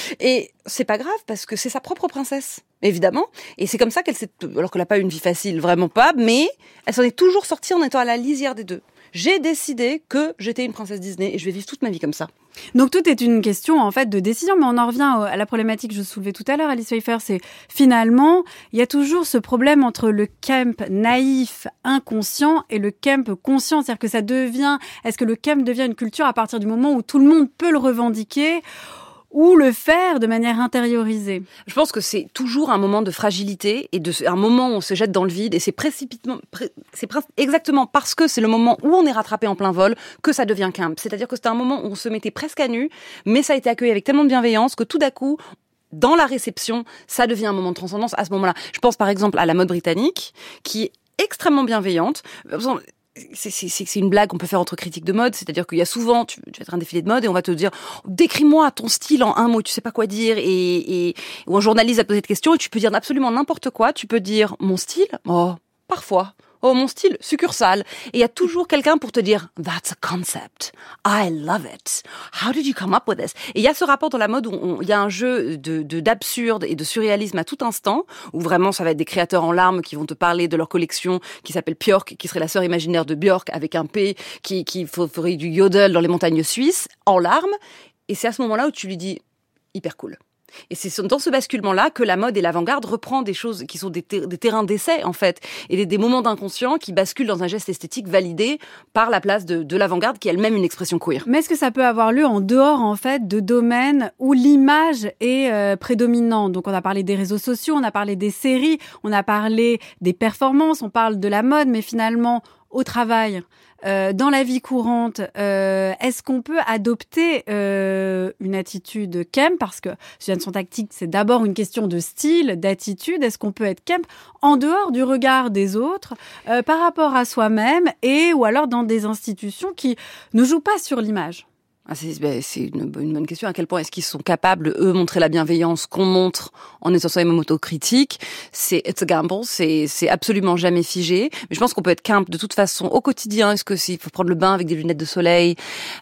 Et c'est pas grave, parce que c'est sa propre princesse, évidemment. Et c'est comme ça qu'elle s'est... Alors qu'elle a pas eu une vie facile, vraiment pas, mais elle s'en est toujours sortie en étant à la lisière des deux. J'ai décidé que j'étais une princesse Disney et je vais vivre toute ma vie comme ça. Donc tout est une question en fait de décision, mais on en revient à la problématique que je soulevais tout à l'heure, Alice Pfeiffer, c'est finalement il y a toujours ce problème entre le camp naïf, inconscient et le camp conscient, c'est-à-dire que ça devient, est-ce que le camp devient une culture à partir du moment où tout le monde peut le revendiquer ou le faire de manière intériorisée? Je pense que c'est toujours un moment de fragilité et de, un moment où on se jette dans le vide et c'est précipitamment, c'est exactement parce que c'est le moment où on est rattrapé en plein vol que ça devient camp. C'est-à-dire que c'était un moment où on se mettait presque à nu, mais ça a été accueilli avec tellement de bienveillance que tout d'un coup, dans la réception, ça devient un moment de transcendance à ce moment-là. Je pense par exemple à la mode britannique qui est extrêmement bienveillante. C'est, c'est, c'est une blague qu'on peut faire entre critiques de mode, c'est-à-dire qu'il y a souvent, tu, tu vas être un défilé de mode et on va te dire décris-moi ton style en un mot, tu sais pas quoi dire, et, et ou un journaliste va te poser cette question et tu peux dire absolument n'importe quoi, tu peux dire mon style, oh, parfois. Oh, mon style, succursale. Et il y a toujours quelqu'un pour te dire « That's a concept. I love it. How did you come up with this ?» Et il y a ce rapport dans la mode où il y a un jeu de, de, d'absurde et de surréalisme à tout instant, où vraiment ça va être des créateurs en larmes qui vont te parler de leur collection qui s'appelle Björk, qui serait la sœur imaginaire de Björk avec un P, qui, qui ferait du yodel dans les montagnes suisses, en larmes. Et c'est à ce moment-là où tu lui dis « Hyper cool ». Et c'est dans ce basculement-là que la mode et l'avant-garde reprend des choses qui sont des, ter- des terrains d'essai, en fait, et des, des moments d'inconscient qui basculent dans un geste esthétique validé par la place de, de l'avant-garde, qui est elle-même une expression queer. Mais est-ce que ça peut avoir lieu en dehors, en fait, de domaines où l'image est euh, prédominante? Donc, on a parlé des réseaux sociaux, on a parlé des séries, on a parlé des performances, on parle de la mode, mais finalement, au travail, euh, dans la vie courante, euh, est-ce qu'on peut adopter euh, une attitude camp? Parce que Suzanne Sontag, c'est d'abord une question de style, d'attitude. Est-ce qu'on peut être camp en dehors du regard des autres, euh, par rapport à soi-même, et ou alors dans des institutions qui ne jouent pas sur l'image? Ah, c'est, ben, c'est une, une bonne question. À quel point est-ce qu'ils sont capables, eux, montrer la bienveillance qu'on montre en étant soi-même autocritique? C'est it's a gamble. C'est, c'est absolument jamais figé. Mais je pense qu'on peut être camp de toute façon au quotidien. Est-ce que s'il faut prendre le bain avec des lunettes de soleil?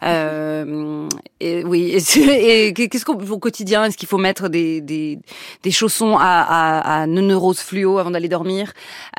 Euh, et, oui. Et, et qu'est-ce qu'on au quotidien? Est-ce qu'il faut mettre des, des, des chaussons à, à, à neurose fluo avant d'aller dormir?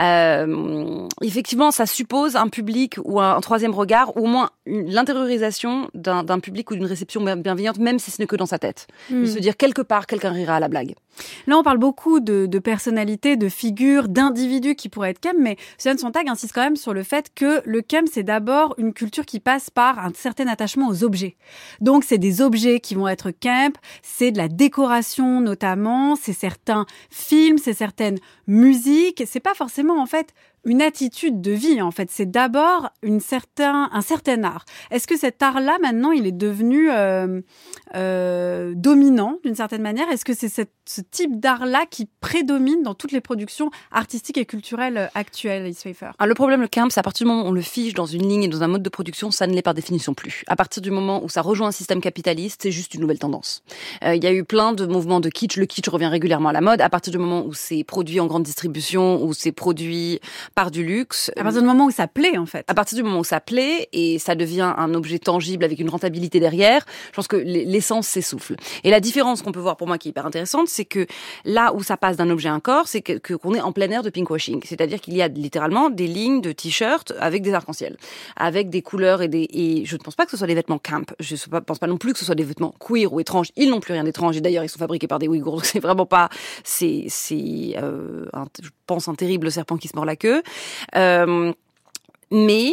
Euh, effectivement, ça suppose un public ou un, un troisième regard, ou au moins une, l'intériorisation d'un, d'un public ou d'une réception bienveillante, même si ce n'est que dans sa tête. Mmh. Se dire quelque part, quelqu'un rira à la blague. Là, on parle beaucoup de, de personnalités, de figures, d'individus qui pourraient être camp, mais Suzanne Sontag insiste quand même sur le fait que le camp, c'est d'abord une culture qui passe par un certain attachement aux objets. Donc, c'est des objets qui vont être camp, c'est de la décoration notamment, c'est certains films, c'est certaines musiques, c'est pas forcément en fait une attitude de vie, en fait. C'est d'abord une certain, un certain art. Est-ce que cet art-là, maintenant, il est devenu euh, euh, dominant, d'une certaine manière? Est-ce que c'est cette, ce type d'art-là qui prédomine dans toutes les productions artistiques et culturelles actuelles, Alice Pfeiffer? Ah, le problème, le camp, c'est à partir du moment où on le fige dans une ligne et dans un mode de production, ça ne l'est par définition plus. À partir du moment où ça rejoint un système capitaliste, c'est juste une nouvelle tendance. Euh, il y a eu plein de mouvements de kitsch. Le kitsch revient régulièrement à la mode. À partir du moment où c'est produit en grande distribution, où c'est produit par du luxe. À partir du moment où ça plaît, en fait. À partir du moment où ça plaît et ça devient un objet tangible avec une rentabilité derrière, je pense que l'essence s'essouffle. Et la différence qu'on peut voir pour moi qui est hyper intéressante, c'est que que là où ça passe d'un objet à un corps, c'est que, que qu'on est en plein air de pinkwashing. C'est-à-dire qu'il y a littéralement des lignes de t-shirts avec des arcs-en-ciel, avec des couleurs et des, et je ne pense pas que ce soit des vêtements camp. Je ne pense pas non plus que ce soit des vêtements queer ou étranges. Ils n'ont plus rien d'étrange. Et d'ailleurs, ils sont fabriqués par des Ouïghours. Donc c'est vraiment pas, c'est, c'est, euh, un, je pense un terrible serpent qui se mord la queue. Euh, mais,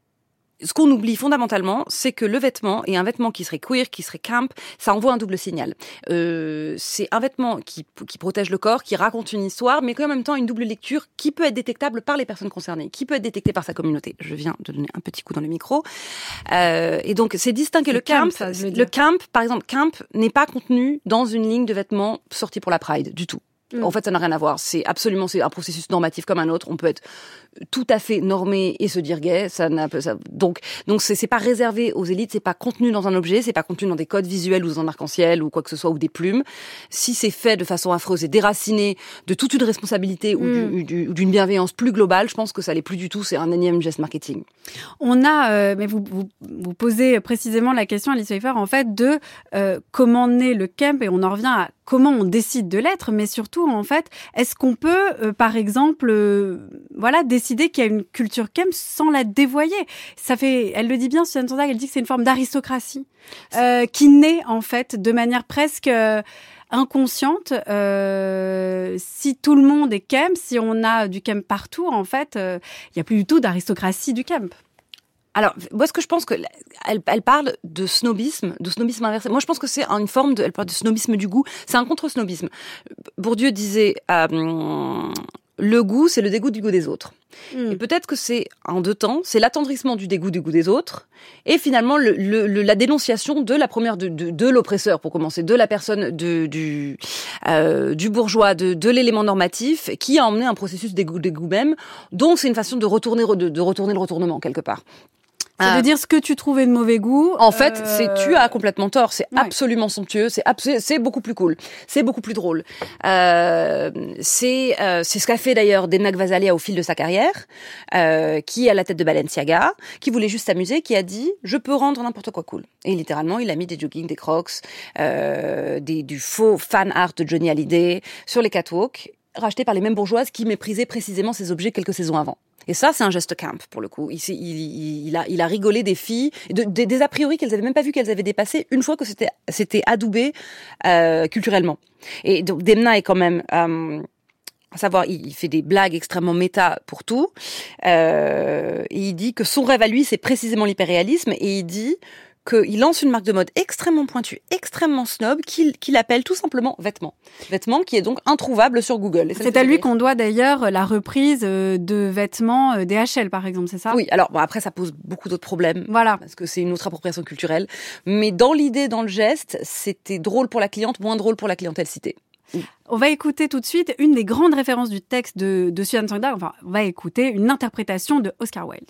ce qu'on oublie fondamentalement, c'est que le vêtement, et un vêtement qui serait queer, qui serait camp, ça envoie un double signal. Euh, c'est un vêtement qui, qui protège le corps, qui raconte une histoire, mais qui en même temps une double lecture qui peut être détectable par les personnes concernées, qui peut être détectée par sa communauté. Je viens de donner un petit coup dans le micro. Euh, et donc, c'est distinguer le, le camp. camp ça, le camp, par exemple, camp n'est pas contenu dans une ligne de vêtements sortie pour la Pride, du tout. En fait, ça n'a rien à voir. C'est absolument, c'est un processus normatif comme un autre. On peut être tout à fait normé et se dire gay. Ça n'a, ça, donc, donc c'est, c'est pas réservé aux élites. C'est pas contenu dans un objet. C'est pas contenu dans des codes visuels ou dans un arc-en-ciel ou quoi que ce soit ou des plumes. Si c'est fait de façon affreuse et déraciné de toute une responsabilité ou, mm. du, du, ou d'une bienveillance plus globale, je pense que ça l'est plus du tout. C'est un énième geste marketing. On a, euh, mais vous, vous, vous posez précisément la question, Alice Pfeiffer, en fait, de euh, comment naît le camp, et on en revient à comment on décide de l'être, mais surtout, en fait, est-ce qu'on peut, euh, par exemple, euh, voilà, décider qu'il y a une culture camp sans la dévoyer ? Ça fait, elle le dit bien, Suzanne Sontag, elle dit que c'est une forme d'aristocratie euh, qui naît, en fait, de manière presque euh, inconsciente. Euh, si tout le monde est camp, si on a du camp partout, en fait, il euh, n'y a plus du tout d'aristocratie du camp. Alors, moi, ce que je pense que elle, elle parle de snobisme, de snobisme inversé. Moi, je pense que c'est une forme de, elle parle de snobisme du goût. C'est un contre-snobisme. Bourdieu disait, euh, le goût, c'est le dégoût du goût des autres. Mm. Et peut-être que c'est en deux temps, c'est l'attendrissement du dégoût du goût des autres, et finalement le, le, le, la dénonciation de la première de, de, de l'oppresseur, pour commencer, de la personne de, du euh, du bourgeois, de, de l'élément normatif, qui a emmené un processus dégoût, dégoût même. Donc c'est une façon de retourner de, de retourner le retournement quelque part. Ça veut dire ce que tu trouvais de mauvais goût. En fait, euh... c'est tu as complètement tort. C'est ouais. absolument somptueux. C'est abs- c'est beaucoup plus cool. C'est beaucoup plus drôle. Euh, c'est euh, c'est ce qu'a fait d'ailleurs Demna Gvasalia au fil de sa carrière, euh, qui est à la tête de Balenciaga, qui voulait juste s'amuser, qui a dit je peux rendre n'importe quoi cool. Et littéralement, il a mis des joggings, des Crocs, euh, des du faux fan art de Johnny Hallyday sur les catwalks, rachetés par les mêmes bourgeoises qui méprisaient précisément ces objets quelques saisons avant. Et ça, c'est un geste camp, pour le coup. Il, il, il, il, a, il a rigolé des filles, de, de, des a priori qu'elles avaient même pas vu qu'elles avaient dépassé une fois que c'était, c'était adoubé euh, culturellement. Et donc, Demna est quand même... Euh, à savoir, il, il fait des blagues extrêmement méta pour tout. Euh, et il dit que son rêve à lui, c'est précisément l'hyperréalisme. Et il dit... qu'il lance une marque de mode extrêmement pointue, extrêmement snob, qu'il, qu'il appelle tout simplement Vêtements. Vêtements qui est donc introuvable sur Google. Et c'est à lui qu'on doit d'ailleurs la reprise de vêtements D H L, par exemple, c'est ça ? Oui, alors bon, après ça pose beaucoup d'autres problèmes, voilà. Parce que c'est une autre appropriation culturelle. Mais dans l'idée, dans le geste, c'était drôle pour la cliente, moins drôle pour la clientèle citée. On va écouter tout de suite une des grandes références du texte de, de Suzanne Sontag. Enfin, on va écouter une interprétation de Oscar Wilde.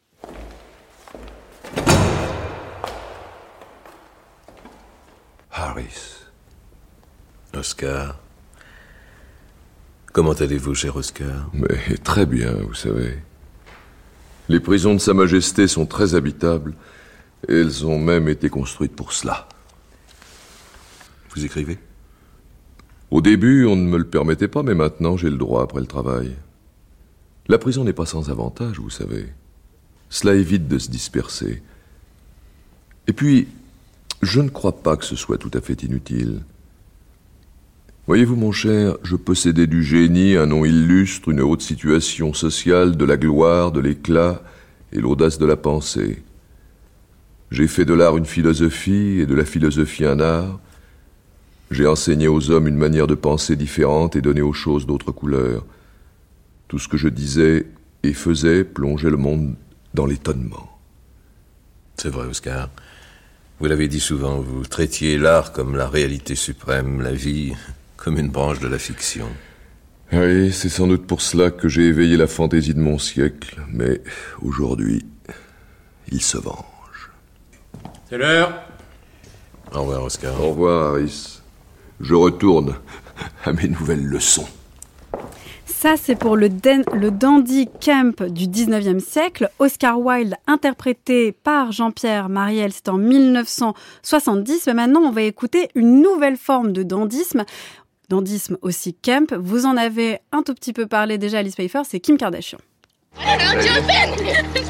Harris. Oscar. Comment allez-vous, cher Oscar ? Mais très bien, vous savez. Les prisons de Sa Majesté sont très habitables, et elles ont même été construites pour cela. Vous écrivez ? Au début, on ne me le permettait pas, mais maintenant, j'ai le droit après le travail. La prison n'est pas sans avantage, vous savez. Cela évite de se disperser. Et puis... je ne crois pas que ce soit tout à fait inutile. Voyez-vous, mon cher, je possédais du génie, un nom illustre, une haute situation sociale, de la gloire, de l'éclat et l'audace de la pensée. J'ai fait de l'art une philosophie et de la philosophie un art. J'ai enseigné aux hommes une manière de penser différente et donné aux choses d'autres couleurs. Tout ce que je disais et faisais plongeait le monde dans l'étonnement. C'est vrai, Oscar. Vous l'avez dit souvent, vous traitiez l'art comme la réalité suprême, la vie comme une branche de la fiction. Oui, c'est sans doute pour cela que j'ai éveillé la fantaisie de mon siècle, mais aujourd'hui, il se venge. C'est l'heure. Au revoir, Oscar. Au revoir, Harris. Je retourne à mes nouvelles leçons. Ça, c'est pour le, den- le dandy camp du dix-neuvième siècle. Oscar Wilde, interprété par Jean-Pierre Mariel, c'est en mille neuf cent soixante-dix. Mais maintenant, on va écouter une nouvelle forme de dandysme. dandysme aussi Kemp. Vous en avez un tout petit peu parlé déjà, Alice Pfeiffer, c'est Kim Kardashian. I don't know, jump in!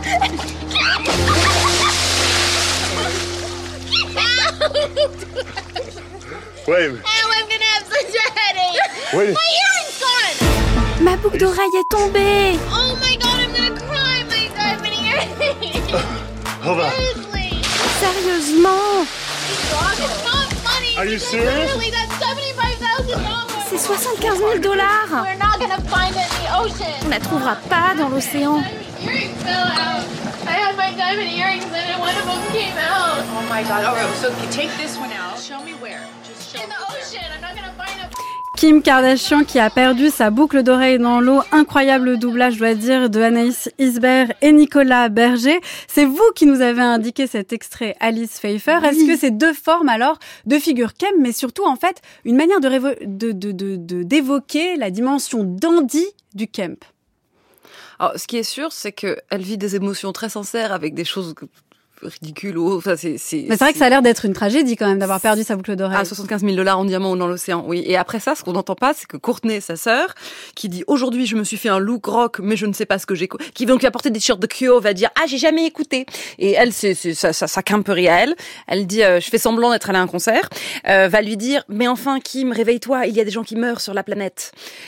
Ouais. Oh, I'm gonna have such a headache! Oui. My earring's gone! Ma boucle d'oreille est tombée! Oh my god, I'm gonna cry! My diamond earring! Hold on. Seriously! Sérieusement? It's not funny! Are you serious? Literally, that's seventy-five thousand dollars! C'est soixante-quinze mille dollars! We're not gonna find it in the ocean! On la trouvera pas dans l'océan. Earrings fell out. I had my diamond earrings and then one of them came out. Oh my god. All right, so you take this one out. Show me where. Just show In me the where. ocean. I'm not gonna find it. Kim Kardashian qui a perdu sa boucle d'oreille dans l'eau. Incroyable doublage, je dois dire, de Anaïs Isbert et Nicolas Berger. C'est vous qui nous avez indiqué cet extrait, Alice Pfeiffer. Oui. Est-ce que c'est deux formes alors de figure Kemp, mais surtout en fait une manière de, révo- de, de, de, de d'évoquer la dimension dandy du Kemp? Alors, ce qui est sûr, c'est qu'elle vit des émotions très sincères avec des choses ridicules. Enfin, c'est, c'est, Mais c'est vrai que ça a l'air d'être une tragédie quand même d'avoir perdu sa boucle d'oreille. À soixante-quinze mille dollars en diamant ou dans l'océan, oui. Et après ça, ce qu'on n'entend pas, c'est que Courtney, sa sœur, qui dit aujourd'hui je me suis fait un look rock, mais je ne sais pas ce que j'écoute, qui donc lui a porté des t-shirts de Kyo, va dire ah j'ai jamais écouté. Et elle, c'est, c'est ça, ça, ça quimperie à elle. Elle dit euh, je fais semblant d'être allée à un concert. Euh, va lui dire mais enfin Kim, réveille-toi, il y a des gens qui meurent sur la planète.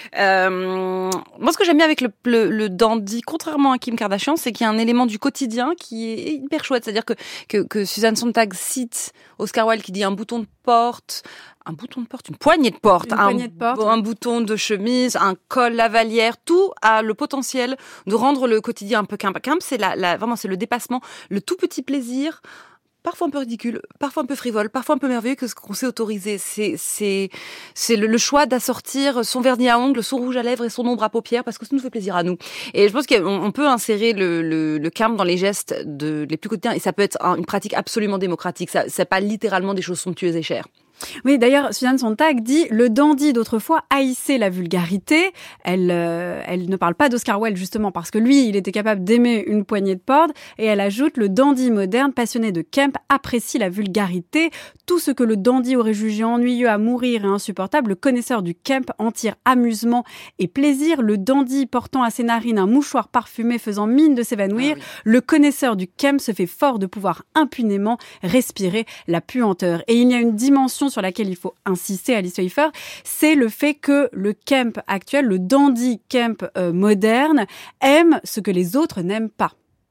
Euh, moi, ce que j'aime bien avec le, le, le dandy, contrairement à Kim Kardashian, c'est qu'il y a un élément du quotidien qui est hyper chouette, c'est-à-dire que que, que Susan Sontag cite Oscar Wilde qui dit un bouton de porte, un bouton de porte, une poignée de porte, une un, poignée de porte, un bouton de chemise, un col lavalière, tout a le potentiel de rendre le quotidien un peu quimp. Quimp, c'est la, la, vraiment, c'est le dépassement, le tout petit plaisir, parfois un peu ridicule, parfois un peu frivole, parfois un peu merveilleux que ce qu'on s'est autorisé. C'est, c'est, c'est le, le choix d'assortir son vernis à ongles, son rouge à lèvres et son ombre à paupières parce que ça nous fait plaisir à nous. Et je pense qu'on on peut insérer le, le, le camp dans les gestes de, les plus quotidiens et ça peut être un, une pratique absolument démocratique. Ça, c'est pas littéralement des choses somptueuses et chères. Oui, d'ailleurs, Susan Sontag dit « Le dandy d'autrefois haïssait la vulgarité ». Elle euh, elle ne parle pas d'Oscar Wilde, justement, parce que lui, il était capable d'aimer une poignée de porte. Et elle ajoute « Le dandy moderne, passionné de Kemp, apprécie la vulgarité. Tout ce que le dandy aurait jugé ennuyeux à mourir et insupportable, le connaisseur du Kemp en tire amusement et plaisir. Le dandy portant à ses narines un mouchoir parfumé faisant mine de s'évanouir. Ah oui. Le connaisseur du Kemp se fait fort de pouvoir impunément respirer la puanteur. » Et il y a une dimension sur laquelle il faut insister, Alice Pfeiffer, c'est le fait que le Kemp actuel, le dandy Kemp euh, moderne, aime ce que les autres n'aiment pas.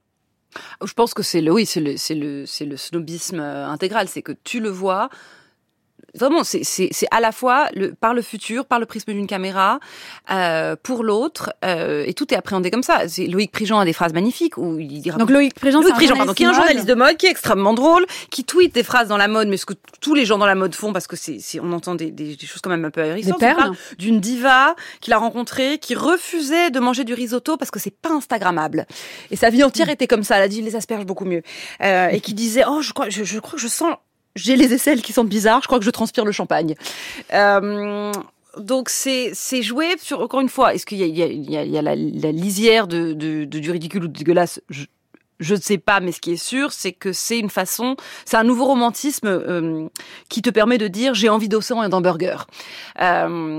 Je pense que c'est le, oui, c'est le, c'est le, c'est le snobisme intégral, c'est que tu le vois. Vraiment, c'est, c'est, c'est à la fois le, par le futur, par le prisme d'une caméra, euh, pour l'autre, euh, et tout est appréhendé comme ça. C'est, Loïc Prigent a des phrases magnifiques où il dira. Donc Loïc Prigent, Loïc c'est Prigent, un pardon, qui est un journaliste de mode, qui est extrêmement drôle, qui tweet des phrases dans la mode, mais ce que tous les gens dans la mode font, parce que c'est, c'est on entend des, des, des choses quand même un peu ahérissantes. Des perles. D'une diva qu'il a rencontrée, qui refusait de manger du risotto parce que c'est pas instagrammable. Et sa vie entière était comme ça. Elle a dit les asperges beaucoup mieux, euh, et qui disait oh je crois, je, je crois que je sens. J'ai les aisselles qui sentent bizarres, je crois que je transpire le champagne. Euh, donc c'est c'est joué sur, encore une fois, est-ce qu'il y a il y a il y a, il y a la, la lisière de, de de du ridicule ou du dégueulasse, je, je ne sais pas, mais ce qui est sûr, c'est que c'est une façon, c'est un nouveau romantisme euh, qui te permet de dire j'ai envie d'océan et d'hamburger. Euh,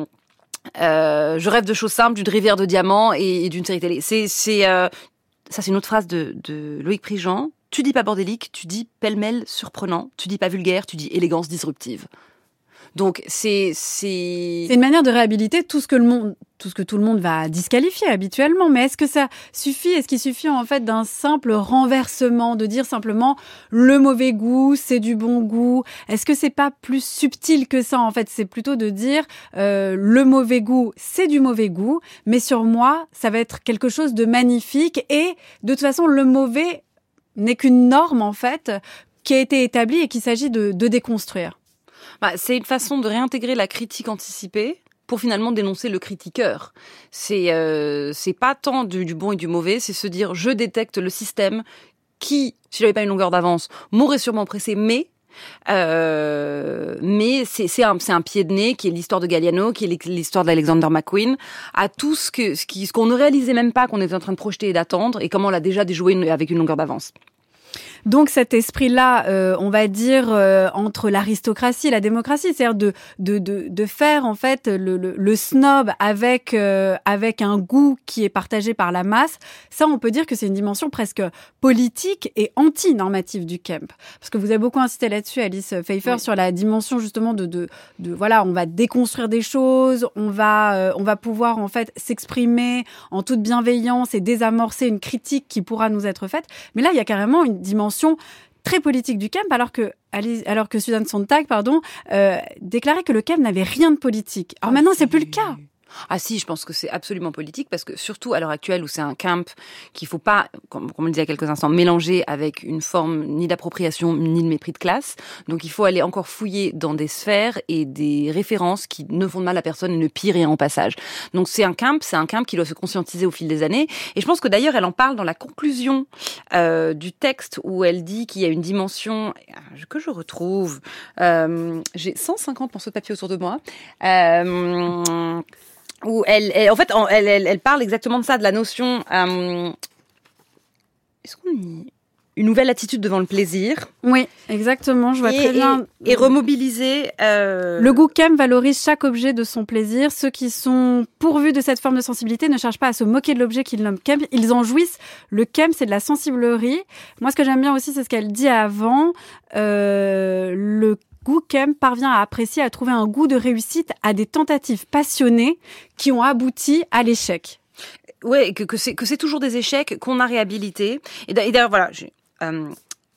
euh, je rêve de choses simples, d'une rivière de diamants et, et d'une série télé. C'est c'est euh, ça c'est une autre phrase de de Loïc Prigent. Tu dis pas bordélique, tu dis pêle-mêle surprenant, tu dis pas vulgaire, tu dis élégance disruptive. Donc c'est c'est c'est une manière de réhabiliter tout ce que le monde tout ce que tout le monde va disqualifier habituellement, mais est-ce que ça suffit? Est-ce qu'il suffit en fait d'un simple renversement, de dire simplement le mauvais goût, c'est du bon goût? Est-ce que c'est pas plus subtil que ça en fait? C'est plutôt de dire euh, le mauvais goût, c'est du mauvais goût, mais sur moi, ça va être quelque chose de magnifique et de toute façon le mauvais n'est qu'une norme, en fait, qui a été établie et qu'il s'agit de, de déconstruire. Bah, c'est une façon de réintégrer la critique anticipée pour finalement dénoncer le critiqueur. C'est, euh, c'est pas tant du, du bon et du mauvais, c'est se dire je détecte le système qui, si j'avais pas une longueur d'avance, m'aurait sûrement pressé, mais Euh, mais c'est, c'est, un, c'est un pied de nez qui est l'histoire de Galliano, qui est l'histoire d'Alexander McQueen, à tout ce, que, ce, qui, ce qu'on ne réalisait même pas qu'on était en train de projeter et d'attendre, et comment on l'a déjà déjoué avec une longueur d'avance. Donc cet esprit-là, euh, on va dire euh, entre l'aristocratie et la démocratie, c'est-à-dire de de de, de faire en fait le, le, le snob avec euh, avec un goût qui est partagé par la masse. Ça, on peut dire que c'est une dimension presque politique et anti-normative du camp. Parce que vous avez beaucoup insisté là-dessus, Alice Pfeiffer, oui. sur la dimension justement de de de voilà, on va déconstruire des choses, on va euh, on va pouvoir en fait s'exprimer en toute bienveillance et désamorcer une critique qui pourra nous être faite. Mais là, il y a carrément une dimension très politique du camp, alors que, alors que Susan Sontag, pardon, euh, déclarait que le camp n'avait rien de politique. Alors maintenant, c'est plus le cas. Ah si, je pense que c'est absolument politique parce que surtout à l'heure actuelle où c'est un camp qu'il faut pas, comme, comme on le disait il y a quelques instants, mélanger avec une forme ni d'appropriation ni de mépris de classe. Donc il faut aller encore fouiller dans des sphères et des références qui ne font de mal à personne et ne pillent rien au passage. Donc c'est un camp, c'est un camp qui doit se conscientiser au fil des années. Et je pense que d'ailleurs elle en parle dans la conclusion euh, du texte où elle dit qu'il y a une dimension que je retrouve. Euh, j'ai cent cinquante morceaux de papier autour de moi. Euh, où elle, elle, en fait, elle, elle, elle parle exactement de ça, de la notion. Euh, est-ce qu'on dit une nouvelle attitude devant le plaisir? Oui, exactement. Je vois et, très bien. Et, et remobiliser. Euh... Le goût camp valorise chaque objet de son plaisir. Ceux qui sont pourvus de cette forme de sensibilité ne cherchent pas à se moquer de l'objet qu'ils nomment camp. Ils en jouissent. Le camp, c'est de la sensiblerie. Moi, ce que j'aime bien aussi, c'est ce qu'elle dit avant. Euh, le goût camp parvient à apprécier, à trouver un goût de réussite à des tentatives passionnées qui ont abouti à l'échec. Ouais, que, que c'est que c'est toujours des échecs qu'on a réhabilités. Et d'ailleurs, voilà, j'ai, euh,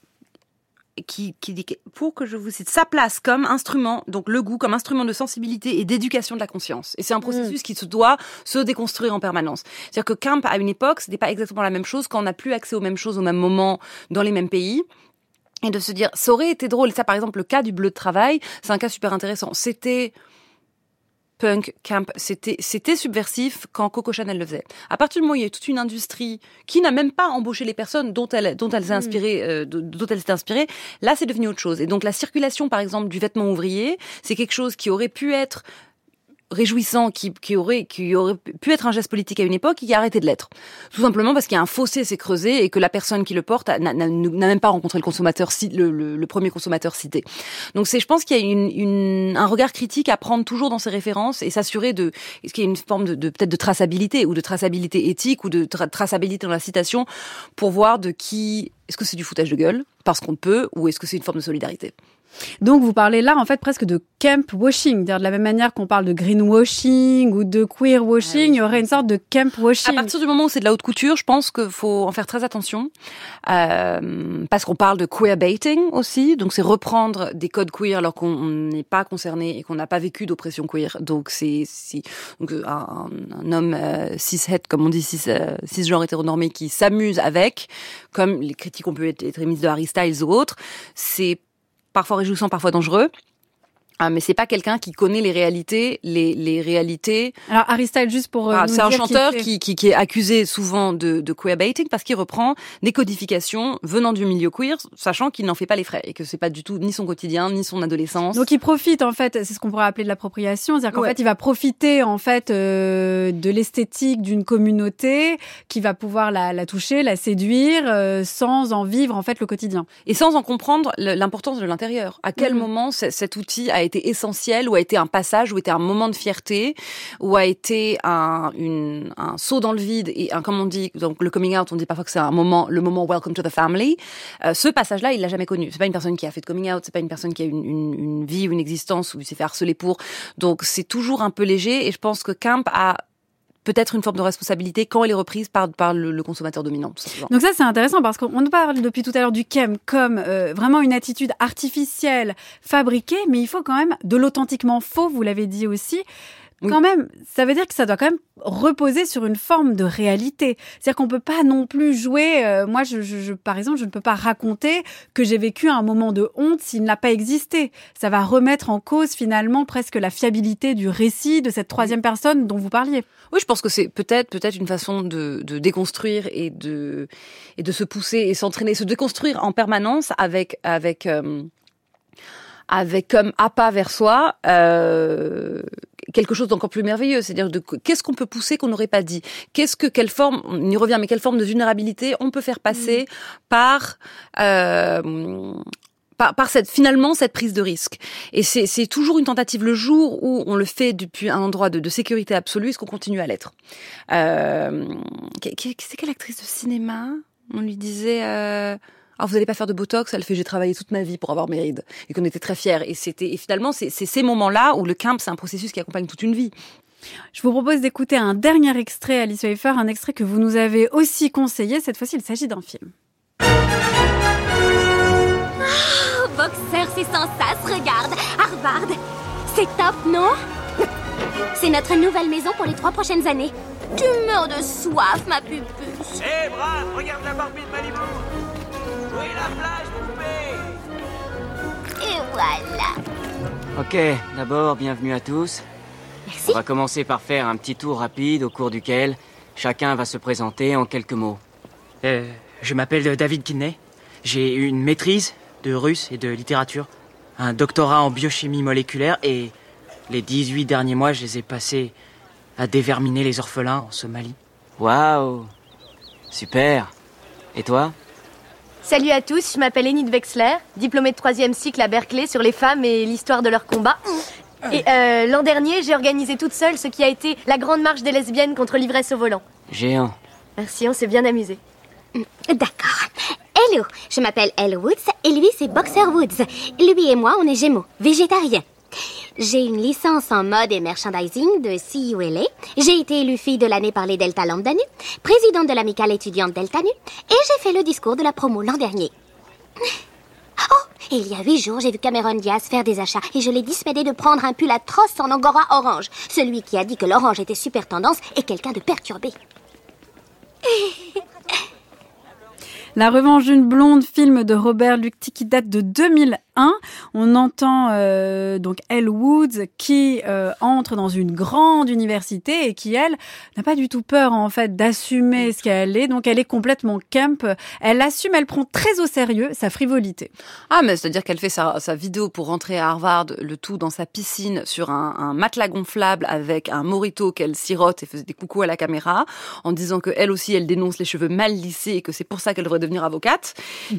qui qui dit que, pour que je vous cite, sa place comme instrument, donc le goût comme instrument de sensibilité et d'éducation de la conscience. Et c'est un processus mmh. qui se doit se déconstruire en permanence. C'est-à-dire que camp à une époque, c'était pas exactement la même chose quand on n'a plus accès aux mêmes choses au même moment dans les mêmes pays. Et de se dire, ça aurait été drôle. Ça, par exemple, le cas du bleu de travail, c'est un cas super intéressant. C'était punk, camp, c'était, c'était subversif quand Coco Chanel le faisait. À partir du moment où il y a toute une industrie qui n'a même pas embauché les personnes dont elle, dont elle s'est inspirée, euh, dont elle s'est inspirée, là, c'est devenu autre chose. Et donc, la circulation, par exemple, du vêtement ouvrier, c'est quelque chose qui aurait pu être réjouissant, qui, qui aurait, qui aurait pu être un geste politique à une époque, qui a arrêté de l'être. Tout simplement parce qu'il y a un fossé s'est creusé et que la personne qui le porte n'a, n'a, n'a même pas rencontré le consommateur, le, le, le premier consommateur cité. Donc c'est, je pense qu'il y a une, une, un regard critique à prendre toujours dans ces références et s'assurer de, est-ce qu'il y a une forme de, de peut-être de traçabilité ou de traçabilité éthique ou de tra- traçabilité dans la citation pour voir de qui, est-ce que c'est du foutage de gueule parce qu'on peut ou est-ce que c'est une forme de solidarité. Donc vous parlez là en fait presque de camp washing, c'est-à-dire de la même manière qu'on parle de greenwashing ou de queer washing, ah oui, il y aurait une sorte de camp washing. À partir du moment où c'est de la haute couture, je pense qu'il faut en faire très attention euh, parce qu'on parle de queerbaiting aussi, donc c'est reprendre des codes queer alors qu'on n'est pas concerné et qu'on n'a pas vécu d'oppression queer. Donc c'est, c'est donc un, un homme euh, cishet, comme on dit, cis, euh, cisgenre hétéronormé qui s'amuse avec, comme les critiques ont pu être, être émises de Harry Styles ou autres, c'est parfois réjouissant, parfois dangereux. Ah, mais c'est pas quelqu'un qui connaît les réalités, les, les réalités. Alors, Harry Styles, juste pour ah, nous c'est un dire chanteur qui, qui, qui, qui est accusé souvent de, de queerbaiting parce qu'il reprend des codifications venant du milieu queer, sachant qu'il n'en fait pas les frais et que c'est pas du tout ni son quotidien, ni son adolescence. Donc, il profite, en fait, c'est ce qu'on pourrait appeler de l'appropriation. C'est-à-dire qu'en ouais. fait, il va profiter, en fait, euh, de l'esthétique d'une communauté qui va pouvoir la, la toucher, la séduire, euh, sans en vivre, en fait, le quotidien. Et sans en comprendre l'importance de l'intérieur. À quel mmh. moment c- cet outil a été essentiel, ou a été un passage, ou a été un moment de fierté, ou a été un, une, un saut dans le vide, et un, comme on dit, donc le coming out, on dit parfois que c'est un moment, le moment welcome to the family. Euh, ce passage-là, il l'a jamais connu. C'est pas une personne qui a fait de coming out, c'est pas une personne qui a une, une, une vie ou une existence où il s'est fait harceler pour. Donc c'est toujours un peu léger, et je pense que Camp a peut-être une forme de responsabilité quand elle est reprise par, par le, le consommateur dominant. Donc ça, c'est intéressant parce qu'on nous parle depuis tout à l'heure du camp comme euh, vraiment une attitude artificielle, fabriquée, mais il faut quand même de l'authentiquement faux, vous l'avez dit aussi. Oui. Quand même, ça veut dire que ça doit quand même reposer sur une forme de réalité. C'est-à-dire qu'on peut pas non plus jouer... Euh, moi, je, je, je, par exemple, je ne peux pas raconter que j'ai vécu un moment de honte s'il n'a pas existé. Ça va remettre en cause, finalement, presque la fiabilité du récit de cette troisième personne dont vous parliez. Oui, je pense que c'est peut-être peut-être une façon de, de déconstruire et de, et de se pousser et s'entraîner, se déconstruire en permanence avec... avec euh, avec comme appât vers soi... Euh, quelque chose d'encore plus merveilleux, c'est-à-dire de qu'est-ce qu'on peut pousser qu'on n'aurait pas dit, qu'est-ce que quelle forme, on y revient, mais quelle forme de vulnérabilité on peut faire passer mmh. par euh, Par, par cette, finalement, cette prise de risque. Et c'est, c'est toujours une tentative. Le jour où on le fait depuis un endroit de, de sécurité absolue, est-ce qu'on continue à l'être? euh, C'est quelle actrice de cinéma? On lui disait... Euh, ah, vous allez pas faire de botox? Elle fait, j'ai travaillé toute ma vie pour avoir mes rides. Et qu'on était très fiers. Et c'était, et finalement, c'est, c'est ces moments-là où le camp, c'est un processus qui accompagne toute une vie. Je vous propose d'écouter un dernier extrait, Alice Pfeiffer, un extrait que vous nous avez aussi conseillé. Cette fois-ci, il s'agit d'un film. Oh, boxeur, c'est sans sas, regarde. Harvard, c'est top, non? C'est notre nouvelle maison pour les trois prochaines années. Tu meurs de soif, ma pupuche. Hé, hey, Brad, regarde la Barbie de Malibu. Où est la plage, poupée? Et voilà. Ok, d'abord, bienvenue à tous. Merci. On va commencer par faire un petit tour rapide au cours duquel chacun va se présenter en quelques mots. Euh, je m'appelle David Kinney. J'ai une maîtrise de russe et de littérature, un doctorat en biochimie moléculaire et les dix-huit derniers mois, je les ai passés à déverminer les orphelins en Somalie. Waouh, super. Et toi? Salut à tous, je m'appelle Enid Wexler, diplômée de troisième cycle à Berkeley sur les femmes et l'histoire de leur combat. Et euh, l'an dernier, j'ai organisé toute seule ce qui a été la grande marche des lesbiennes contre l'ivresse au volant. Géant. Merci, on s'est bien amusé. D'accord. Hello, je m'appelle Elle Woods et lui c'est Boxer Woods. Lui et moi on est gémeaux, végétariens. J'ai une licence en mode et merchandising de C U L A. J'ai été élue fille de l'année par les Delta Lambda Nu, présidente de l'amicale étudiante Delta Nu, et j'ai fait le discours de la promo l'an dernier. Oh, et il y a huit jours, j'ai vu Cameron Diaz faire des achats et je l'ai dissuadé de prendre un pull atroce en angora orange. Celui qui a dit que l'orange était super tendance est quelqu'un de perturbé. La Revanche d'une blonde, film de Robert Lucti qui date de deux mille un. On entend euh, donc Elle Woods qui euh, entre dans une grande université et qui, elle, n'a pas du tout peur en fait d'assumer ce qu'elle est. Donc elle est complètement camp. Elle assume, elle prend très au sérieux sa frivolité. Ah, mais c'est-à-dire qu'elle fait sa, sa vidéo pour rentrer à Harvard, le tout dans sa piscine sur un, un matelas gonflable avec un mojito qu'elle sirote et faisait des coucous à la caméra en disant que elle aussi, elle dénonce les cheveux mal lissés et que c'est pour ça qu'elle devrait devenir avocate.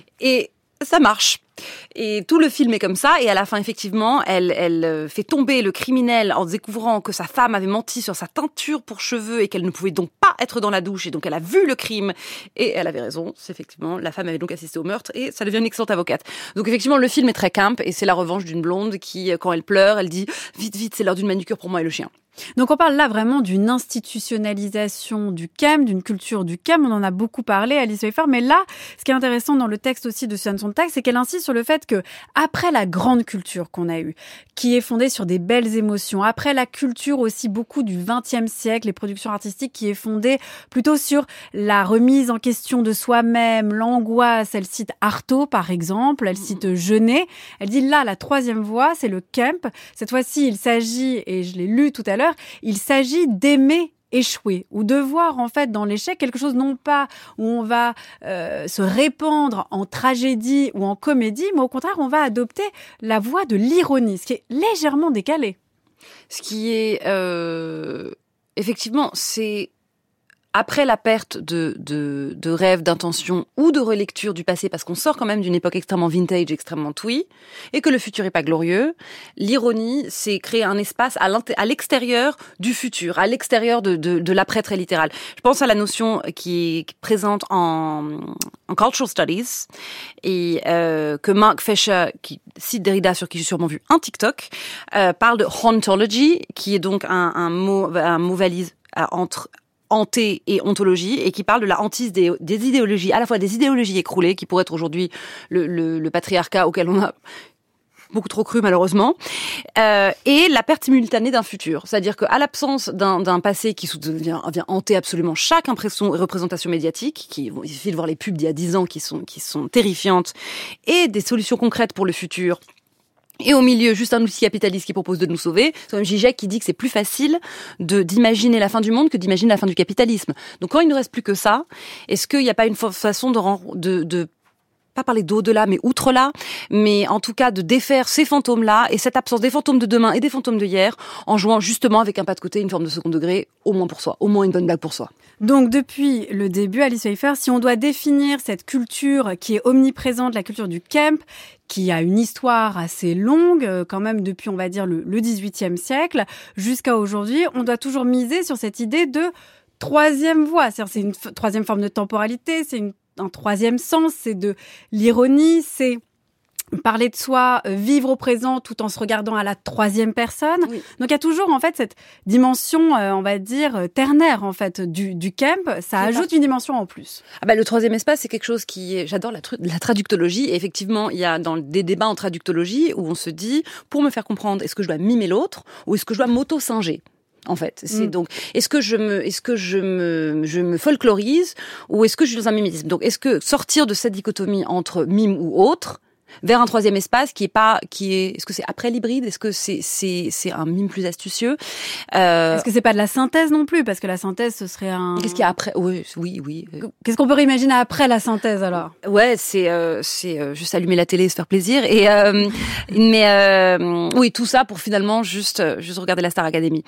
Et ça marche. Et tout le film est comme ça. Et à la fin, effectivement, elle, elle fait tomber le criminel en découvrant que sa femme avait menti sur sa teinture pour cheveux et qu'elle ne pouvait donc pas être dans la douche. Et donc, elle a vu le crime. Et elle avait raison. C'est effectivement, la femme avait donc assisté au meurtre et ça devient une excellente avocate. Donc, effectivement, le film est très camp et c'est la revanche d'une blonde qui, quand elle pleure, elle dit « Vite, vite, c'est l'heure d'une manucure pour moi et le chien ». Donc on parle là vraiment d'une institutionnalisation du camp, d'une culture du camp. On en a beaucoup parlé, Alice Pfeiffer. Mais là, ce qui est intéressant dans le texte aussi de Suzanne Sontag, c'est qu'elle insiste sur le fait que après la grande culture qu'on a eue, qui est fondée sur des belles émotions, après la culture aussi beaucoup du vingtième siècle, les productions artistiques qui est fondée plutôt sur la remise en question de soi-même, l'angoisse. Elle cite Artaud, par exemple. Elle cite Genet. Elle dit là, la troisième voie, c'est le camp. Cette fois-ci, il s'agit, et je l'ai lu tout à l'heure, il s'agit d'aimer échouer ou de voir en fait dans l'échec quelque chose non pas où on va euh, se répandre en tragédie ou en comédie, mais au contraire on va adopter la voie de l'ironie, ce qui est légèrement décalé. Ce qui est euh, effectivement, c'est après la perte de, de, de rêves, d'intentions ou de relecture du passé, parce qu'on sort quand même d'une époque extrêmement vintage, extrêmement twee, et que le futur est pas glorieux, l'ironie, c'est créer un espace à, à l'extérieur du futur, à l'extérieur de, de, de l'après très littéral. Je pense à la notion qui est présente en, en Cultural Studies, et euh, que Mark Fisher, qui cite Derrida, sur qui j'ai sûrement vu un TikTok, euh, parle de hauntology, qui est donc un, un mot, un mot valise entre hanté et ontologie, et qui parle de la hantise des, des idéologies, à la fois des idéologies écroulées, qui pourraient être aujourd'hui le, le, le patriarcat auquel on a beaucoup trop cru malheureusement, euh, et la perte simultanée d'un futur. C'est-à-dire qu'à l'absence d'un, d'un passé qui vient, vient hanter absolument chaque impression et représentation médiatique, qui, il suffit de voir les pubs d'il y a dix ans qui sont, qui sont terrifiantes, et des solutions concrètes pour le futur, et au milieu, juste un outil capitaliste qui propose de nous sauver. C'est comme Zizek qui dit que c'est plus facile de d'imaginer la fin du monde que d'imaginer la fin du capitalisme. Donc quand il ne reste plus que ça, est-ce qu'il n'y a pas une façon de, de, de pas parler d'au-delà, mais outre-là, mais en tout cas de défaire ces fantômes-là et cette absence des fantômes de demain et des fantômes de hier, en jouant justement avec un pas de côté, une forme de second degré, au moins pour soi, au moins une bonne blague pour soi. Donc depuis le début, Alice Pfeiffer, si on doit définir cette culture qui est omniprésente, la culture du camp, qui a une histoire assez longue, quand même depuis, on va dire, le, le dix-huitième siècle, jusqu'à aujourd'hui, on doit toujours miser sur cette idée de troisième voie. C'est-à-dire, c'est une f- troisième forme de temporalité, c'est une, un troisième sens, c'est de l'ironie, c'est parler de soi, euh, vivre au présent tout en se regardant à la troisième personne. Oui. Donc il y a toujours en fait cette dimension, euh, on va dire euh, ternaire en fait du, du camp. Ça c'est ajoute pas... une dimension en plus. Ah bah le troisième espace c'est quelque chose qui est... j'adore la, tru... la traductologie. Et effectivement il y a dans des débats en traductologie où on se dit pour me faire comprendre est-ce que je dois mimer l'autre ou est-ce que je dois m'auto-singer. En fait, c'est mm. donc est-ce que je me est-ce que je me je me folklorise ou est-ce que je suis dans un mimétisme. Donc est-ce que sortir de cette dichotomie entre mime ou autre vers un troisième espace qui est pas qui est est-ce que c'est après l'hybride, est-ce que c'est c'est c'est un mime plus astucieux, euh... est-ce que c'est pas de la synthèse non plus parce que la synthèse ce serait un qu'est-ce qu'il y a après oui oui oui qu'est-ce qu'on peut réimaginer après la synthèse alors ouais c'est euh, c'est euh, juste allumer la télé et se faire plaisir et euh, mais euh, oui tout ça pour finalement juste juste regarder la Star Academy.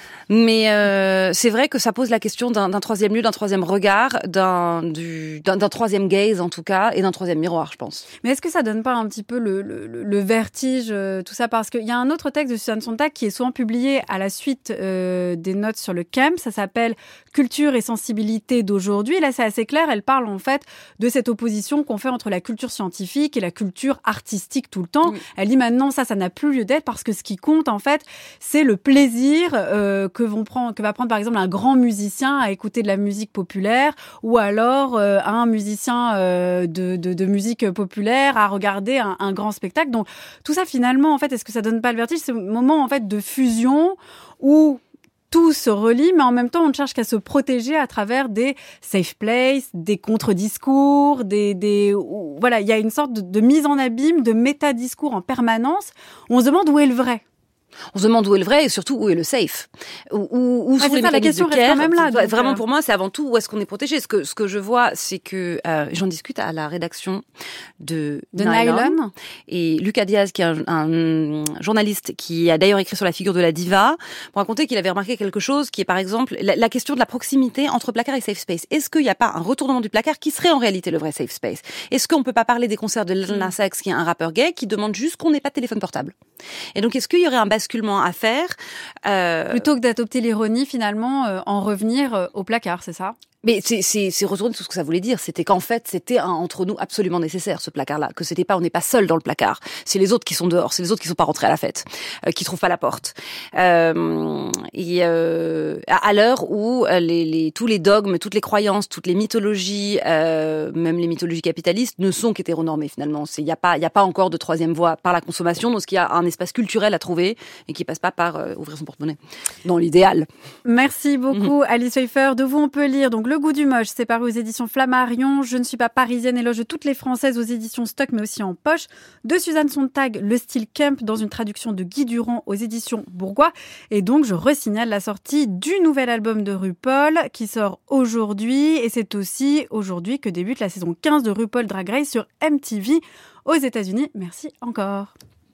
Mais euh, c'est vrai que ça pose la question d'un, d'un troisième lieu, d'un troisième regard, d'un, du, d'un, d'un troisième gaze en tout cas, et d'un troisième miroir, je pense. Mais est-ce que ça donne pas un petit peu le, le, le vertige, euh, tout ça? Parce qu'il y a un autre texte de Susan Sontag qui est souvent publié à la suite euh, des notes sur le camp. Ça s'appelle « Culture et sensibilité d'aujourd'hui ». Et là, c'est assez clair. Elle parle en fait de cette opposition qu'on fait entre la culture scientifique et la culture artistique tout le temps. Oui. Elle dit maintenant, ça, ça n'a plus lieu d'être parce que ce qui compte en fait, c'est le plaisir euh, que vont prendre, que va prendre par exemple un grand musicien à écouter de la musique populaire ou alors euh, un musicien euh, de, de, de musique populaire à regarder un, un grand spectacle. Donc tout ça finalement, en fait, est-ce que ça donne pas le vertige? C'est un moment en fait de fusion où tout se relie, mais en même temps, on ne cherche qu'à se protéger à travers des safe places, des contre-discours, des, des, voilà, il y a une sorte de, de mise en abîme, de méta-discours en permanence. On se demande où est le vrai. On se demande où est le vrai et surtout où est le safe. Où, où, où ouais, sont les ça, la question reste quand même là. Vraiment euh... pour moi, c'est avant tout où est-ce qu'on est protégé. Ce que ce que je vois, c'est que euh, j'en discute à la rédaction de, de Nylon. Nylon et Lucas Diaz, qui est un, un journaliste qui a d'ailleurs écrit sur la figure de la diva, pour raconter qu'il avait remarqué quelque chose qui est par exemple la, la question de la proximité entre placard et safe space. Est-ce qu'il n'y a pas un retournement du placard qui serait en réalité le vrai safe space? Est-ce qu'on peut pas parler des concerts de Lil Nas X, qui est un rappeur gay, qui demande juste qu'on n'ait pas de téléphone portable? Et donc est-ce qu'il y aurait un basculement à faire Euh... plutôt que d'adopter l'ironie, finalement, euh, en revenir euh, au placard, c'est ça? Mais c'est, c'est, c'est retourner tout ce que ça voulait dire. C'était qu'en fait, c'était un entre nous absolument nécessaire, ce placard-là. Que c'était pas, on n'est pas seul dans le placard. C'est les autres qui sont dehors. C'est les autres qui sont pas rentrés à la fête, euh, qui trouvent pas la porte. Euh, et euh, à l'heure où les, les, tous les dogmes, toutes les croyances, toutes les mythologies, euh, même les mythologies capitalistes, ne sont qu'hétéronormées finalement. Il y a pas, il y a pas encore de troisième voie par la consommation. Donc il y a un espace culturel à trouver et qui passe pas par euh, ouvrir son porte-monnaie. Dans l'idéal. Merci beaucoup, mmh. Alice Pfeiffer. De vous, on peut lire donc Le goût du moche, c'est paru aux éditions Flammarion. Je ne suis pas parisienne, éloge de toutes les Françaises aux éditions Stock, mais aussi en poche. De Susan Sontag, Le style camp, dans une traduction de Guy Durand aux éditions Bourgois. Et donc, je resignale la sortie du nouvel album de RuPaul qui sort aujourd'hui. Et c'est aussi aujourd'hui que débute la saison quinze de RuPaul Drag Race sur M T V aux États-Unis. Merci encore.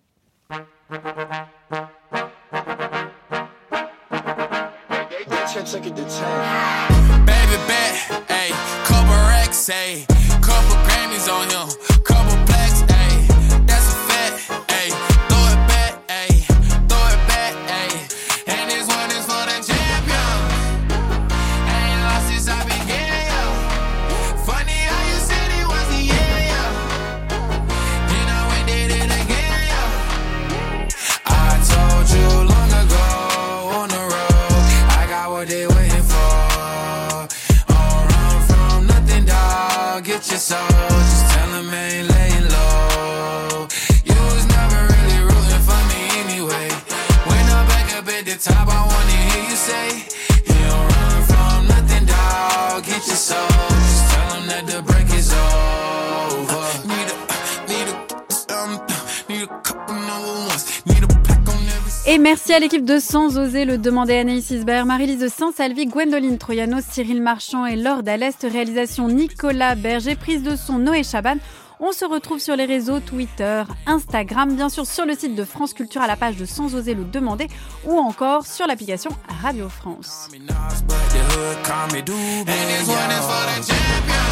Baby bet, ayy, couple racks, ayy, couple Grammys on him, couple plaques, ayy, that's a fact, ayy, throw it back, ayy, throw it back, ayy, and this one is for the champion, ain't lost since I began, yo, funny how you said it was the end, yo, then I went did it again, yo, I told you long ago on the road, I got what they waiting for. Get your soul, just tell him I ain't laying low. You was never really rooting for me anyway. When I'm back up at the top, I wanna hear you say, you don't run from nothing, dog. Get your soul, just tell him that the break is over. Need a, need a, um, need a couple number ones, need a pack on every. Et merci à l'équipe de Sans oser le demander, Anaïs Isbert, Marie-Lise Saint-Salvi, Gwendoline Troyano, Cyril Marchand et Laure Dallest. Réalisation Nicolas Berger, prise de son Noé Chaban. On se retrouve sur les réseaux Twitter, Instagram, bien sûr sur le site de France Culture à la page de Sans oser le demander ou encore sur l'application Radio France. Call me Doobie, yeah.